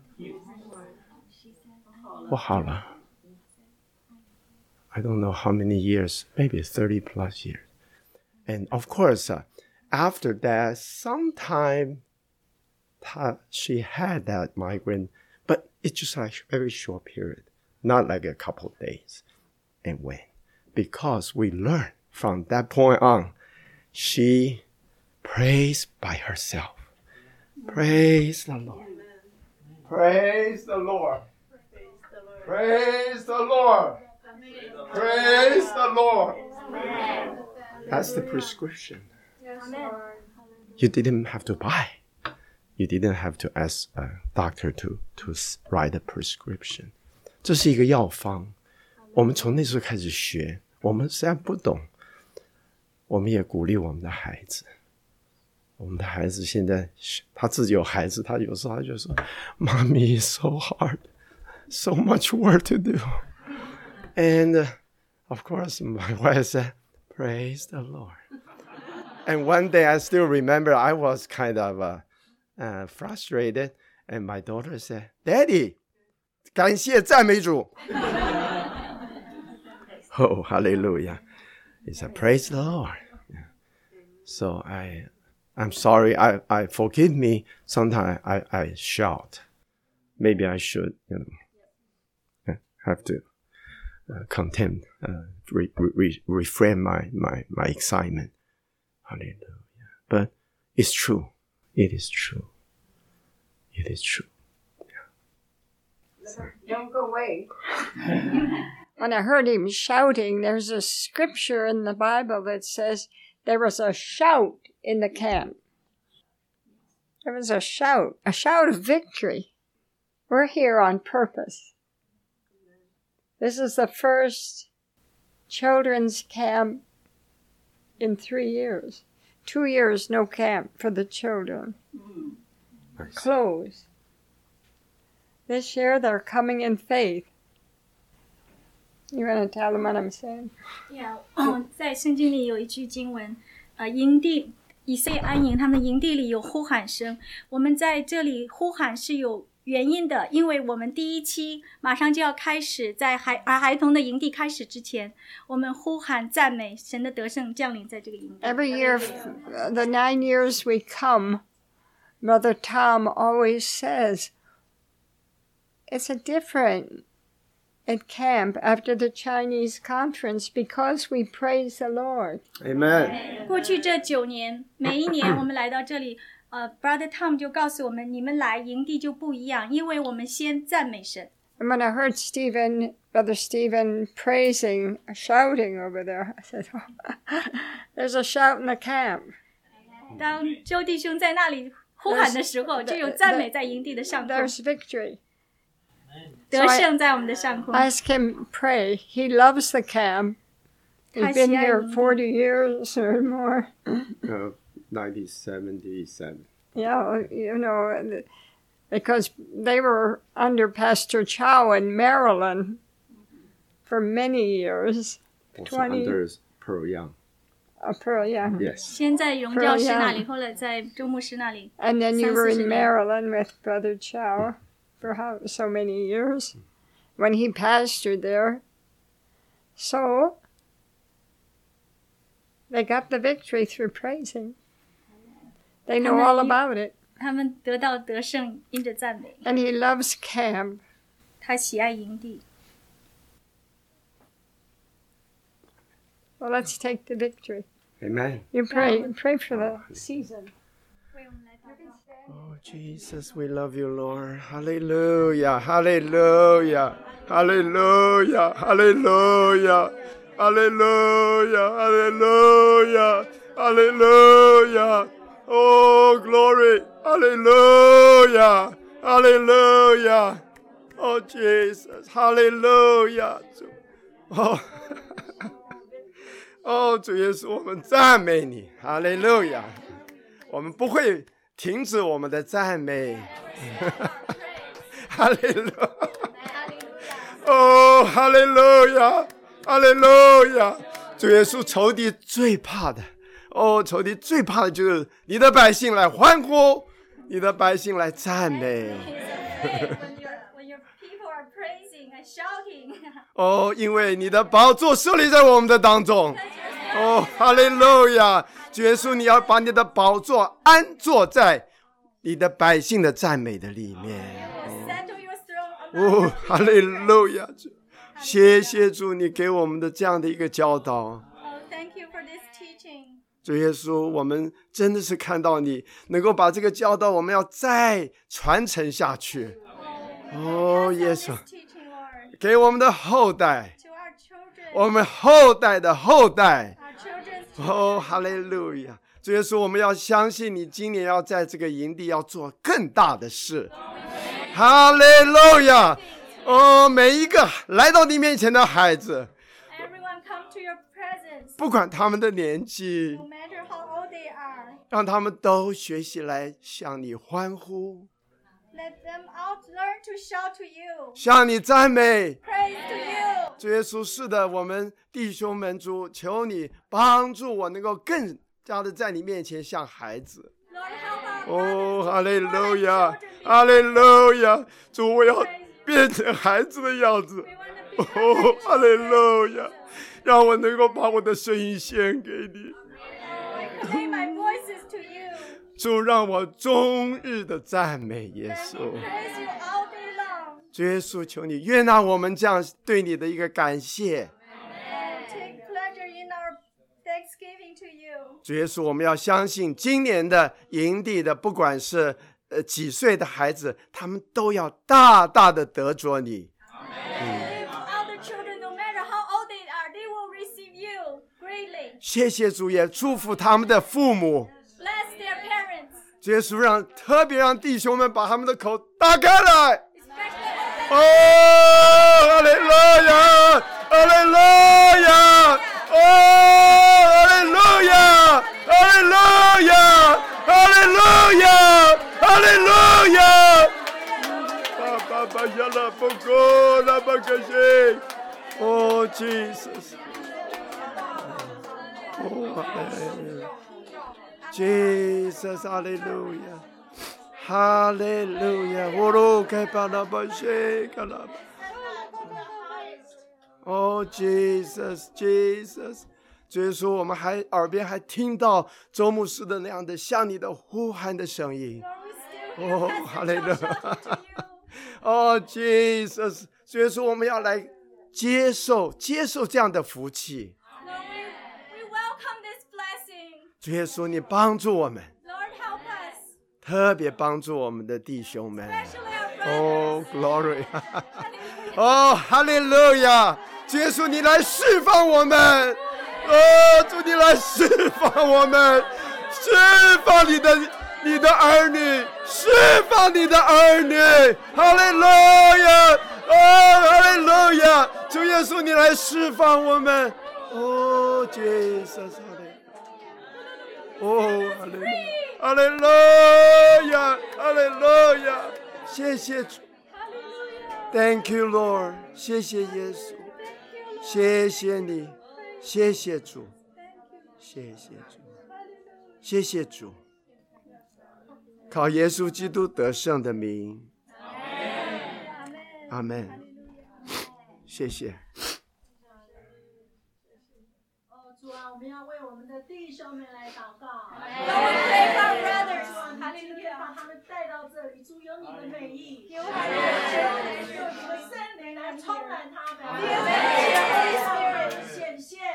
我好了。I don't know how many years, maybe 30 plus years. And of course, after that, sometime she had that migraine, but it's just like a very short period, not like a couple of days. And when? Because we learned from that point on, she praised by herself. Praise the Lord. Praise the Lord. Praise the Lord. Praise the Lord. That's the prescription. You didn't have to buy. You didn't have to ask a doctor to write a prescription. 这是一个药方。我们从那时候开始学，我们虽然不懂，我们也鼓励我们的孩子。我们的孩子现在他自己有孩子，他有时候他就说 Mommy, it's so hard, so much work to do. And of course my wife said, Praise the Lord. And one day I still remember I was kind of frustrated, and my daughter said, Daddy, 感谢赞美主。Oh, hallelujah. He said, Praise the Lord. Yeah. So I'm sorry. I forgive me. Sometimes I shout. Maybe I should, have to contain, refrain my excitement. Hallelujah. But it's true. It is true. It is true. Yeah. Don't go away. When I heard him shouting, there's a scripture in the Bible that says there was a shout in the camp. There was a shout of victory. We're here on purpose. This is the first children's camp in 3 years. 2 years, no camp for the children. Nice. Closed. This year, they're coming in faith. You want to tell them what I'm saying? Yeah. 在圣经里有一句经文，营地以色列安营，他们营地里有呼喊声。我们在这里呼喊是有原因的，因为我们第一期马上就要开始，在孩童的营地开始之前，我们呼喊赞美神的得胜降临在这个营地。 Every year, the 9 years we come, Brother Tom always says, it's a different at camp after the Chinese conference because we praise the Lord. Amen. 过去这9年，每一年我们来到这里，Brother Tom 就告诉我们，你们来营地就不一样，因为我们先赞美神。 And when I heard Brother Stephen shouting over there, I said, oh, there's a shout in the camp. 当周弟兄在那里呼喊的时候，就有赞美在营地的上空。 There's victory. 得胜在我们的上空。 Ask him pray. He loves the camp, You've been here 40 years or more. 1977. Yeah, you know, because they were under Pastor Chow in Maryland for many years. 我是 under Pearl Young. Pearl Young. Yes. 先在荣教师那里，后来在周牧师那里。 And then you were 30 in 年 Maryland with Brother Chow for so many years when he pastored there. So they got the victory through praising. They know all about it. 他们得到得胜，因着赞美。 And he loves camp. 他喜爱营地。 Well, let's take the victory. Amen. You pray for the season. Oh, Jesus, we love you, Lord. Hallelujah, hallelujah, hallelujah, hallelujah, hallelujah, hallelujah, hallelujah. Oh, glory. Hallelujah, hallelujah. Oh, Jesus, hallelujah. Oh, oh, 主耶稣，我们赞美你，哈利路亚！我们不会停止我们的赞美，哈利路亚！哦，哈利路亚，哈利路亚！主耶稣，仇敌最怕的，哦，仇敌最怕的就是你的百姓来欢呼，你的百姓来赞美。 When your people are praising and shouting. 哦，因为你的宝座设立在我们的当中。哦，哈利路亚！主耶稣，你要把你的宝座安坐在你的百姓的赞美的里面。哦，哈利路亚！谢谢主，你给我们的这样的一个教导。 Thank you for this teaching. 主耶稣，我们真的是看到你能够把这个教导，我们要再传承下去。哦，耶稣，给我们的后代，我们后代的后代。哦，哈利路亚！主耶稣，我们要相信你今年要在这个营地要做更大的事。哈利路亚！哦，每一个来到你面前的孩子，不管他们的年纪，让他们都学习来向你欢呼。 Let them out learn to shout to you. 向你赞美。 Praise to you. 主耶稣，是的，我们弟兄们，主，求你帮助我能够更加的在你面前像孩子。哦，哈利路亚，哈利路亚！主，我要变成孩子的样子。哦，哈利路亚！让我能够把我的声音献给你。主，让我终日的赞美耶稣。主耶稣，求你悦纳我们这样对你的一个感谢。主耶稣，我们要相信今年的营地的，不管是几岁的孩子，他们都要大大的得着你。谢谢主，也祝福他们的父母。主耶稣，特别让弟兄们把他们的口打开来。哦，哈利路亚，哈利路亚，哦，哈利路亚，哈利路亚，哈利路亚，哈利路亚。爸爸呀啦不够，啦不可惜。哦 ，Jesus。哦，Jesus, hallelujah, hallelujah. Oh, Jesus, Jesus. 主耶稣，我们耳边还听到周牧师的那样的向你的呼喊的声音。哦，哈利路亚。哦 ，Jesus， 主耶稣，我们要来接受这样的福气。主耶稣，你帮助我们，特别帮助我们的弟兄们。哦 ，Glory！ 哦，哈利路亚！主耶稣，你来释放我们。哦，主，你来释放我们，释放你的儿女，释放你的儿女。哈利路亚！哦，哈利路亚！主耶稣，你来释放我们。 Oh, Jesus. Oh, hallelujah. Hallelujah. 谢谢主。Thank you, Lord. 谢谢耶稣。谢谢你。谢谢主。谢谢主。谢谢主。靠耶稣基督得胜的名。阿们。谢谢。 主啊，我们要为我们的弟兄们来祷告。今天把他们带到这里，主有你的美意，求你的圣灵来充满他们，显现。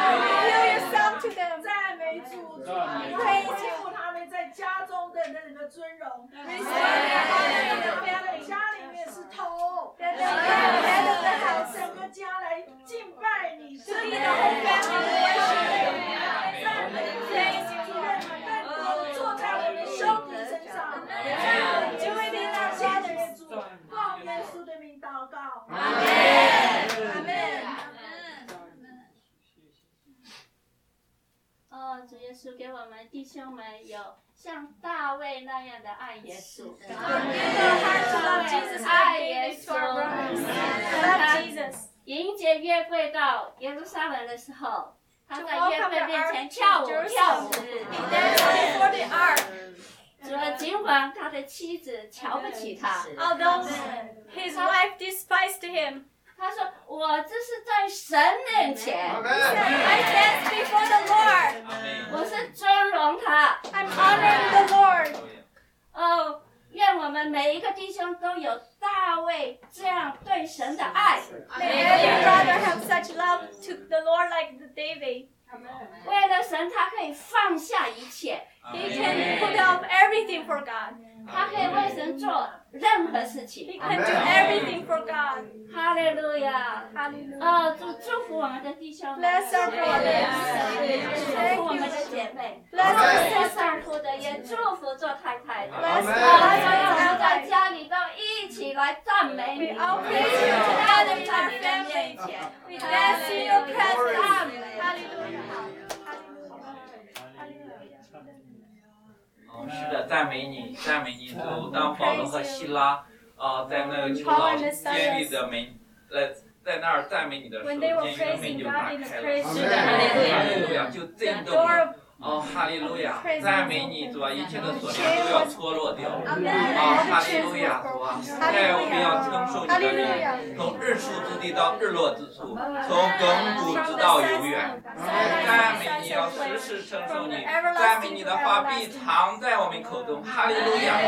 赞美主，主啊，恢复他们在家中的那个尊荣。家里面是头，整个家来敬拜你，是你的后family。赞美主，更多坐在我们兄弟身上，就为你那家的人主，奉耶稣的名祷告。阿门。阿门。 主耶稣给我们弟兄们有像大卫那样的爱耶稣，爱耶稣。迎接约柜到耶路撒冷的时候，他在约柜面前跳舞。主要尽管他的妻子瞧不起他 Although his wife despised him, 他说：“我这是在神面前 I dance before the Lord. 我是尊荣他。 I'm honoring the Lord. 哦，愿我们每一个弟兄都有大卫这样对神的爱。 May every brother have such love to the Lord like David. 为了神，他可以放下一切。 He can put off everything for God. 他可以为神做任何事 He 情。 can do everything for God. 哈利路亚！ Hallelujah. 祝福我们的弟兄们， Bless our brothers. 祝福我们的姐妹， Bless our 做 sisters. 丈夫的也祝福做太太的。 Bless 所 our 有人在 husbands. 家里都一起来赞美你， We all praise you together in 在 our 你的面 family. 前。 We dance in your 赞 presence. 美。 Hallelujah. 是的，赞美你，赞美你主。当保罗和希拉在那个囚牢监狱的门，在那儿赞美你的时候，监狱的门就打开了。是的，哈利路亚，就震动了。哈利路亚，赞美你主啊，一切的锁链都要脱落掉。哈利路亚主啊，我们要承受你的灵，从日出之地到日落之处，从亘古直到永远。赞美你，要时时承受你，赞美你的话必藏在我们口中。哈利路亚。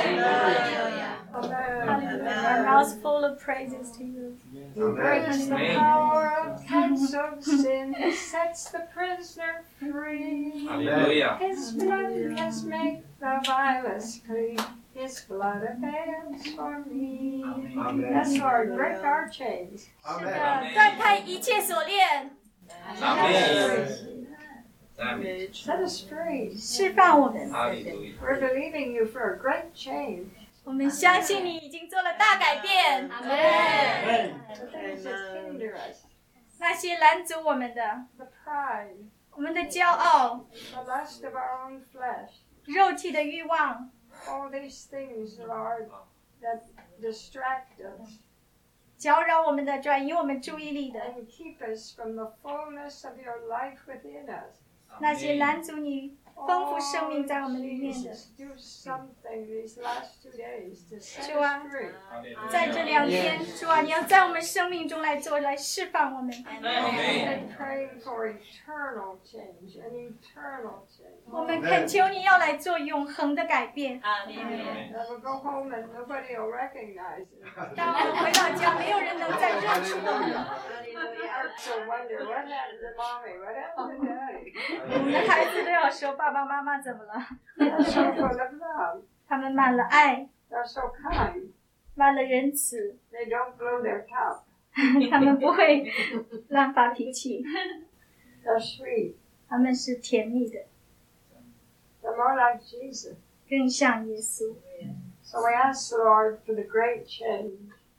Our mouths full of praises to you. He breaks the power of cancer, sin, He sets the prisoner free. 哈利路亚。 His blood has made the vilest clean. His blood avails for me. Yes, Lord, break our chains. 断开一切锁链， 赞美，赞美， Set us free. 释放我们。 哈利路亚。 We're believing you for a great change. 我们相信你已经做了大改变。 The things that hinder us, 那些拦阻我们的， the pride, 我们的骄傲、 the lust of our own flesh, 肉体的欲望， all these things, Lord, that distract us 搅扰我们的、转移我们注意力的， and keep us from the fullness of your life within us. 那些拦阻你丰富生命在我 Oh, 们里面的， Jesus, do something these last 2 days to set 主啊 us free. 在这2天，主啊，你要在我们生命中来做，来释放我们。 And praying for eternal change, an eternal change. 我们恳求你要来做永恒的改变。 That we'll go home and nobody will recognize it. 当我们回到家，没有人能再认出我们。 Hearts will wonder what happened to mommy, what happened to daddy. 我们的孩子都要说：“爸爸妈妈怎么了 They're so full of love. ？” 他们满了爱， They're so kind. 满了仁慈， They don't blow their top. 他们不会乱发脾气， They're sweet. 他们是甜蜜的， They're more like Jesus. 更像耶稣。 So we ask the Lord for the great change.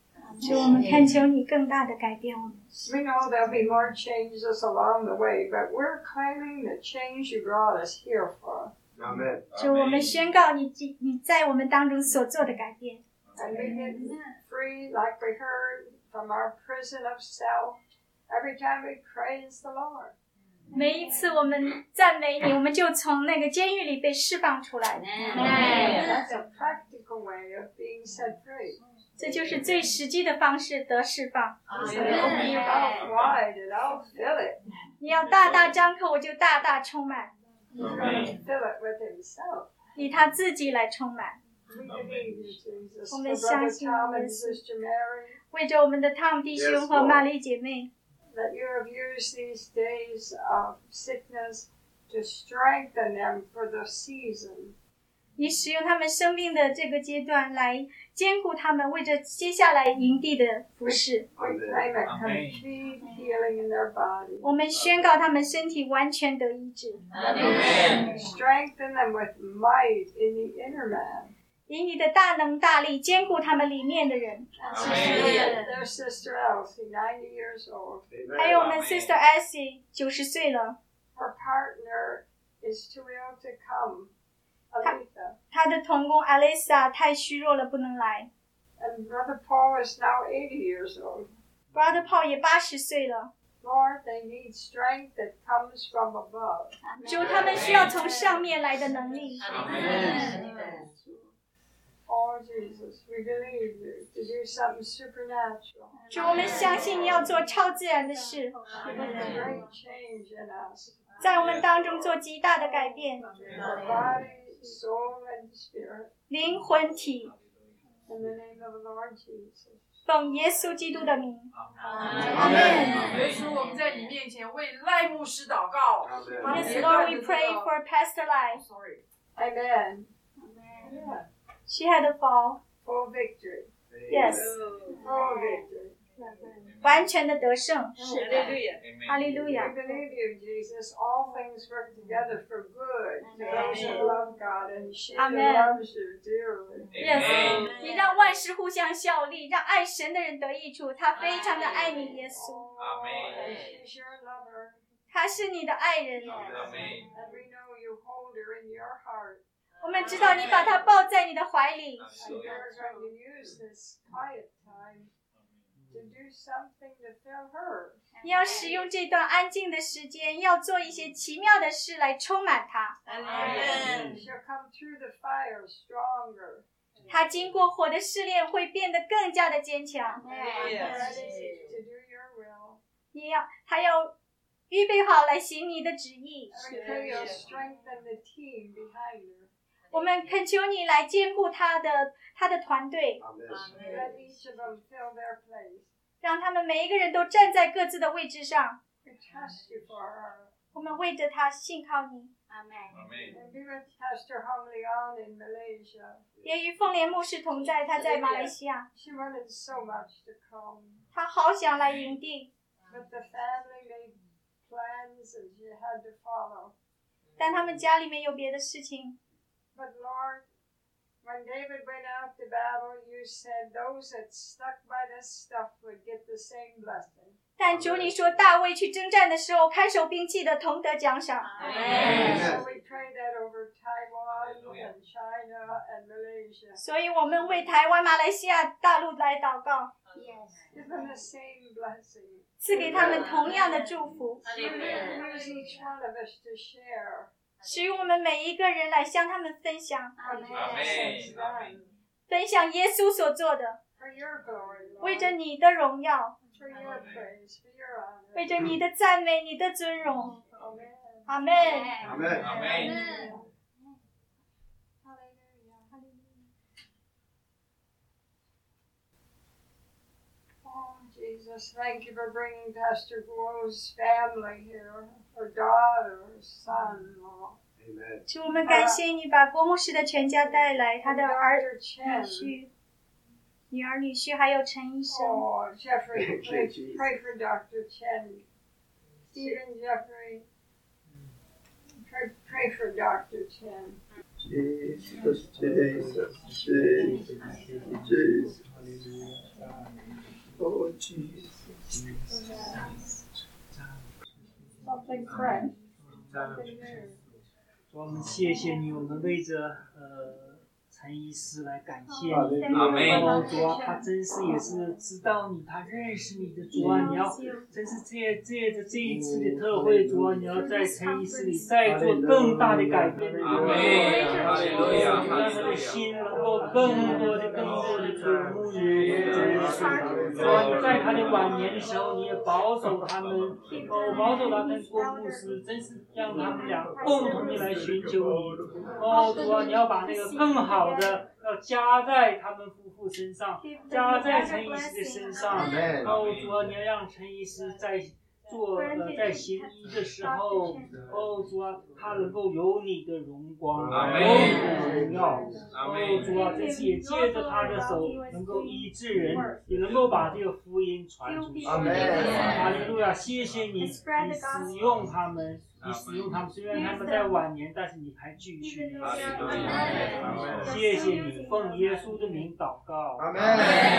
主，我们恳求你更大的改变我们。 We know there'll be more changes along the way, but we're claiming the change you brought us here for. Amen. 主，我们宣告你在我们当中所做的改变。 And we get free, like we heard, from our prison of self every time we praise the Lord. 每一次我们赞美你，我们就从那个监狱里被释放出来。 That's a practical way of being set free. 这就是最实际的方式得释放。 Open your mouth wide and I'll fill it. 你要大大张口，我就大大充满， He's going to fill it with himself. 以他自己来充满。 We believe you, Jesus. For 我们 Brother 相信 Tom 耶 and 稣， Sister Mary, 为着我们的汤姆弟兄和玛丽姐妹， that you have used these days of sickness to strengthen them for the season. 你使用他们生命的这个阶段来兼顾他们，为着接下来营地的服侍。 We claim a complete healing in their body. 我们宣告他们身体完全得医治， Strengthen them with might in the inner man. 以你的大能大力兼顾他们里面的人。 Their sister Elsie, 90 years old. 还有我们 Sister Essie 90岁了， Her partner is too ill to come. Alita. 她的同工 Alisa 太虚弱了，不能来。 And Brother Paul is now 80 years old. Brother Paul 也80岁了。 Lord, they need strength that comes from above. 主，他们需要从上面来的能力。 Oh, Jesus, we believe you to do something supernatural. 主，我们相信你要做超自然的事， Great change in us. 在我们当中做极大的改变， Our body, soul, and spirit. 灵魂体， In the name of the Lord Jesus. 奉耶稣基督的名。 阿门。耶稣，我们在你面前为赖牧师祷告。 Yes, Lord, we pray for Pastor Lai. Sorry. Amen. She had a fall. Full victory. Yes, Full victory. 完全的得胜。 Amen. 哈利路 We 亚。 believe you, Jesus. All things work together for good to those who love God, and she who Amen. loves you dearly. Yes， 你让万事互相效力，让爱神的人得益处。他非常的爱你，耶稣， And she's your lover. 他是你的爱人。 Amen. And we know you hold her in your heart. 我们知道你把他抱在你的怀里， And you're going to use this quiet time to do something to fill her. 你要使用这段安静的时间，要做一些奇妙的事来充满他。 And she'll come through the fire stronger. 他经过火的试炼，会变得更加的坚强。 Ready to do your will. 他要预备好来行你的旨意。 And we pray you'll strengthen the team behind her. 我们恳求你来兼顾他的团队， Let each of them fill their place. 让他们每一个人都站在各自的位置上。 We trust you for her. 我们为着他信靠你， Amen. And be with Pastor Homleon in Malaysia. 也与凤莲牧师同在。他在马来西亚， She wanted so much to come, 他好想来营地， but the family made plans and she had to follow. 但他们家里面有别的事情。 But Lord, when David went out to battle, you said those that stuck by this stuff would get the same blessing. 但主你说大卫去征战的时候，看守兵器的同得奖赏。 So we pray that over Taiwan and China and Malaysia. 所以我们为台湾、马来西亚大陆来祷告， Give them the same blessing. 赐给他们同样的祝福， Use each one of us to share 使我们每一个人来向他们分享， what Jesus has done 分享耶稣所做的， for your glory, 为 Lord, 着你的荣耀， for your praise, for your honor. 为着你的赞美、你的尊荣。 Amen. 阿门。 Amen. Amen. Oh, Jesus, thank you for bringing Pastor Glow's family here, her daughter, her son-in-law, Amen. 主，我们感谢你把郭牧师的全家带来，他的儿 Dr. 女 Chen. 婿、女儿、女婿，还有陈医生。 Oh, Jeffrey, pray, Jesus. pray for Dr. Chen. Stephen Jeffrey, pray for Dr. Chen. Jesus, Jesus, Jesus, Jesus. Something fresh. 我们谢谢你，我们为着陈医师来感谢你。 阿门。 主啊，他真是也是知道你，他认识你的主啊，你要真是借着这一次的特会，主啊，你要在陈医师里再做更大的改变。 阿门。哈利路亚， 让他的心能够更多的渴慕你。主啊，你在他的晚年的时候，你也保守他们，保守他跟郭牧师，真是让他们俩共同的来寻求你。主啊，你要把那个更好的要加在他们夫妇身上，加在陈医师的身上。主啊，你要让陈医师在行医的时候，主啊，他能够有你的荣光，有你的荣耀。主啊，这次也借着他的手能够医治人，也能够把这个福音传出去。哈利路亚！谢谢你，你使用他们。虽然他们在晚年，但是你还继续。谢谢你，奉耶稣的名祷告。阿门。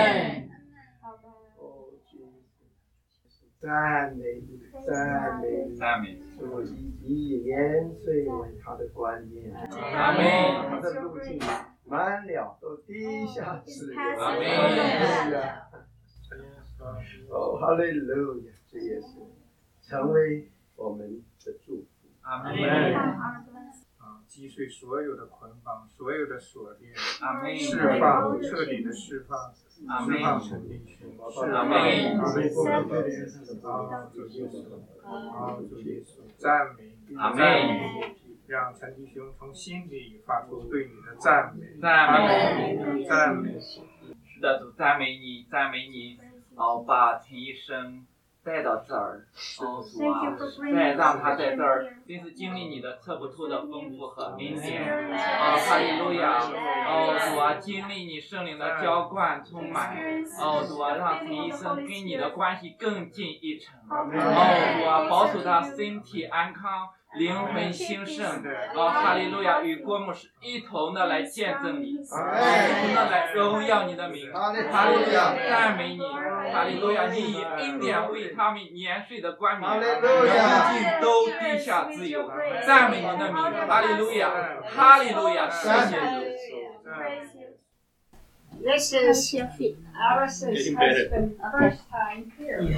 赞美你， 赞美。 主以年岁为他的观念， 阿门。 他的路径满了，都低下自由。 阿门。 哦，哈利路亚！这也是成为我们的祝福。 阿门。 击碎所有的捆绑，所有的锁链， 阿门。 释放，彻底的释放，释放陈弟兄， 阿门。 主耶稣，赞美， 阿门。 让陈弟兄从心里发出对你的赞美， 赞美。是的，主赞美你，把陈医生带到这儿，主啊，再让他在这儿，真是经历你的测不出的丰富和恩典。哈利路亚！主啊，经历你圣灵的浇灌充满。主啊，让陈医生跟你的关系更进一层。主啊，保守他身体安康。灵魂兴盛，哈利路亚！与郭牧师一同的来见证你，一同的来荣耀你的名，哈利路亚！赞美你，哈利路亚！你以恩典为他们年岁的冠冕，如今都低下自由，赞美你的名，哈利路亚！哈利路亚！谢谢你。 This is Alice's husband first time here.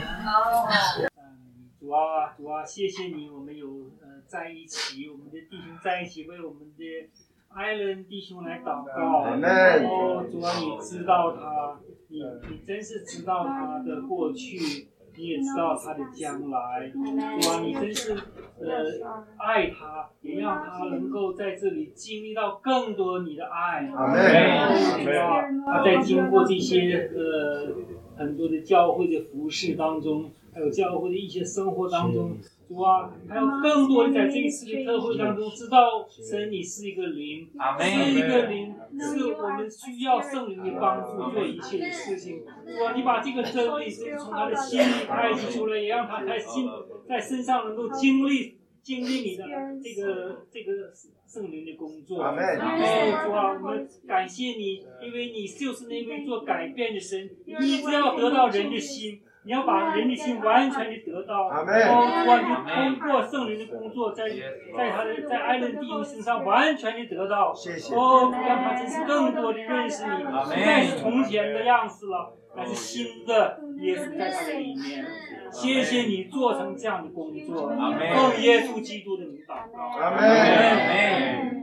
主啊，谢谢你，我们有在一起，我们的弟兄在一起，为我们的艾伦弟兄来祷告。主啊，你知道他，你真是知道他的过去，你也知道他的将来。主啊，你真是爱他，也让他能够在这里经历到更多你的爱。主啊，他在经过这些很多的教会的服事当中，还有教会的一些生活当中，主啊，还有更多的在这一次的特会当中，知道神你是一个灵，是一个灵，是我们需要圣灵的帮助做一切的事情。主啊，你把这个真理是从他的心里开启出来，也让他在身上能够经历你的这个圣灵的工作。主啊，我们感谢你，因为你就是那位做改变的神，你一直要得到人的心。你要把人的心完全的得到，主啊，你通过圣灵的工作，在艾伦弟兄身上完全的得到。让他真是更多的认识你，不再是从前的样子了，而是新的耶稣在他的里面。谢谢你做成这样的工作，奉耶稣基督的名祷告。阿门。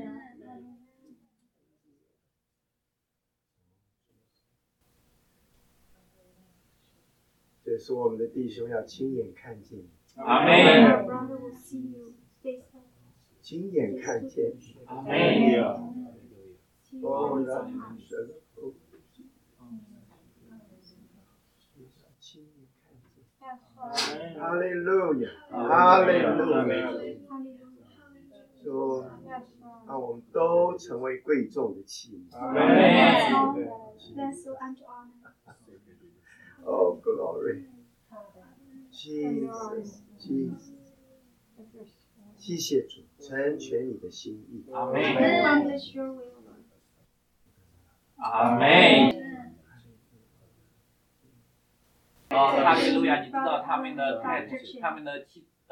这是我们的弟兄要亲眼看见， 阿门。 亲眼看见， 阿门。 哈利路亚，哈利路亚。说，让我们都成为贵重的器皿。阿门。Oh, glory. Jesus, Jesus. 谢谢主，成全你的心意。 阿门。阿门。 哈利路亚！你知道他们的太太，他们的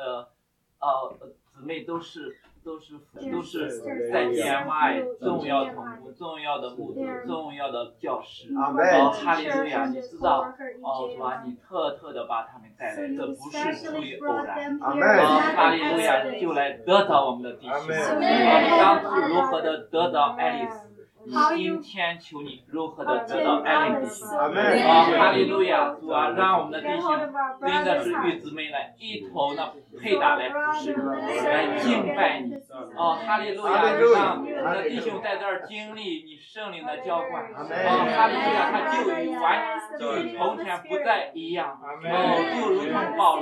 姊妹都是在 GMI 重要同工、重要的牧者、重要的教师。哈利路亚！你知道，主啊，你特的把他们带来，这不是出于偶然。哈利路亚！你就来得到我们的弟兄。你当初如何的得到爱丽丝？你今天求你如何的得到爱丽丝？哈利路亚！主啊，让我们的弟兄真的是与姊妹来一同的配搭来服侍你，来敬拜你。哈利路亚！让我们的弟兄在这儿经历你圣灵的浇灌。哈利路亚！他就与从前不再一样。就如同保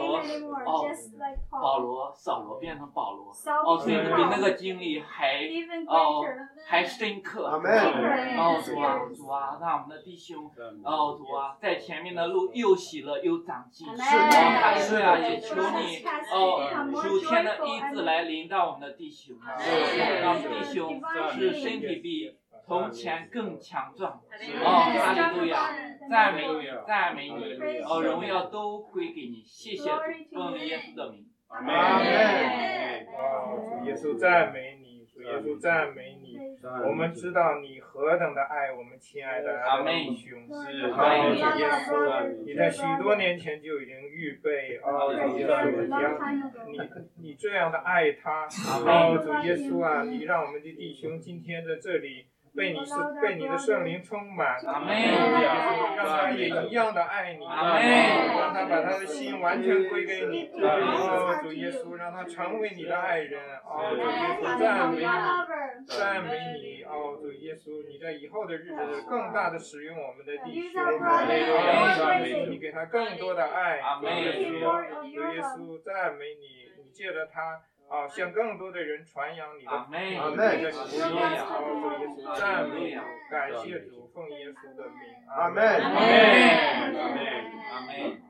罗扫罗变成保罗。所以比那个经历还深刻。主啊，让我们的弟兄，主啊，在前面的路又喜乐又长进。哈利路亚！也求你，属天的医治来临到我们的弟兄，让我们弟兄使身体比从前更强壮。哈利路亚！赞美你，赞美你，荣耀都归给你。谢谢主，奉耶稣的名。 阿门。主耶稣赞美你，主耶稣赞美你。我们知道你何等的爱我们亲爱的弟兄，主耶稣，你在许多年前就已经预备，主耶稣将你这样的爱他，主耶稣啊，你让我们的弟兄今天在这里被你的圣灵充满，让他也一样的爱你，让他把他的心完全归给你，主耶稣，让他成为你的爱人，主耶稣赞美你，赞美你，主耶稣，你在以后的日子更大的使用我们的弟兄，主耶稣，你给他更多的爱，主耶稣赞美你，你借着他。向更多的人传扬你的福音，主耶稣赞美主，感谢主，奉耶稣的名，阿门，阿门，阿门，阿门。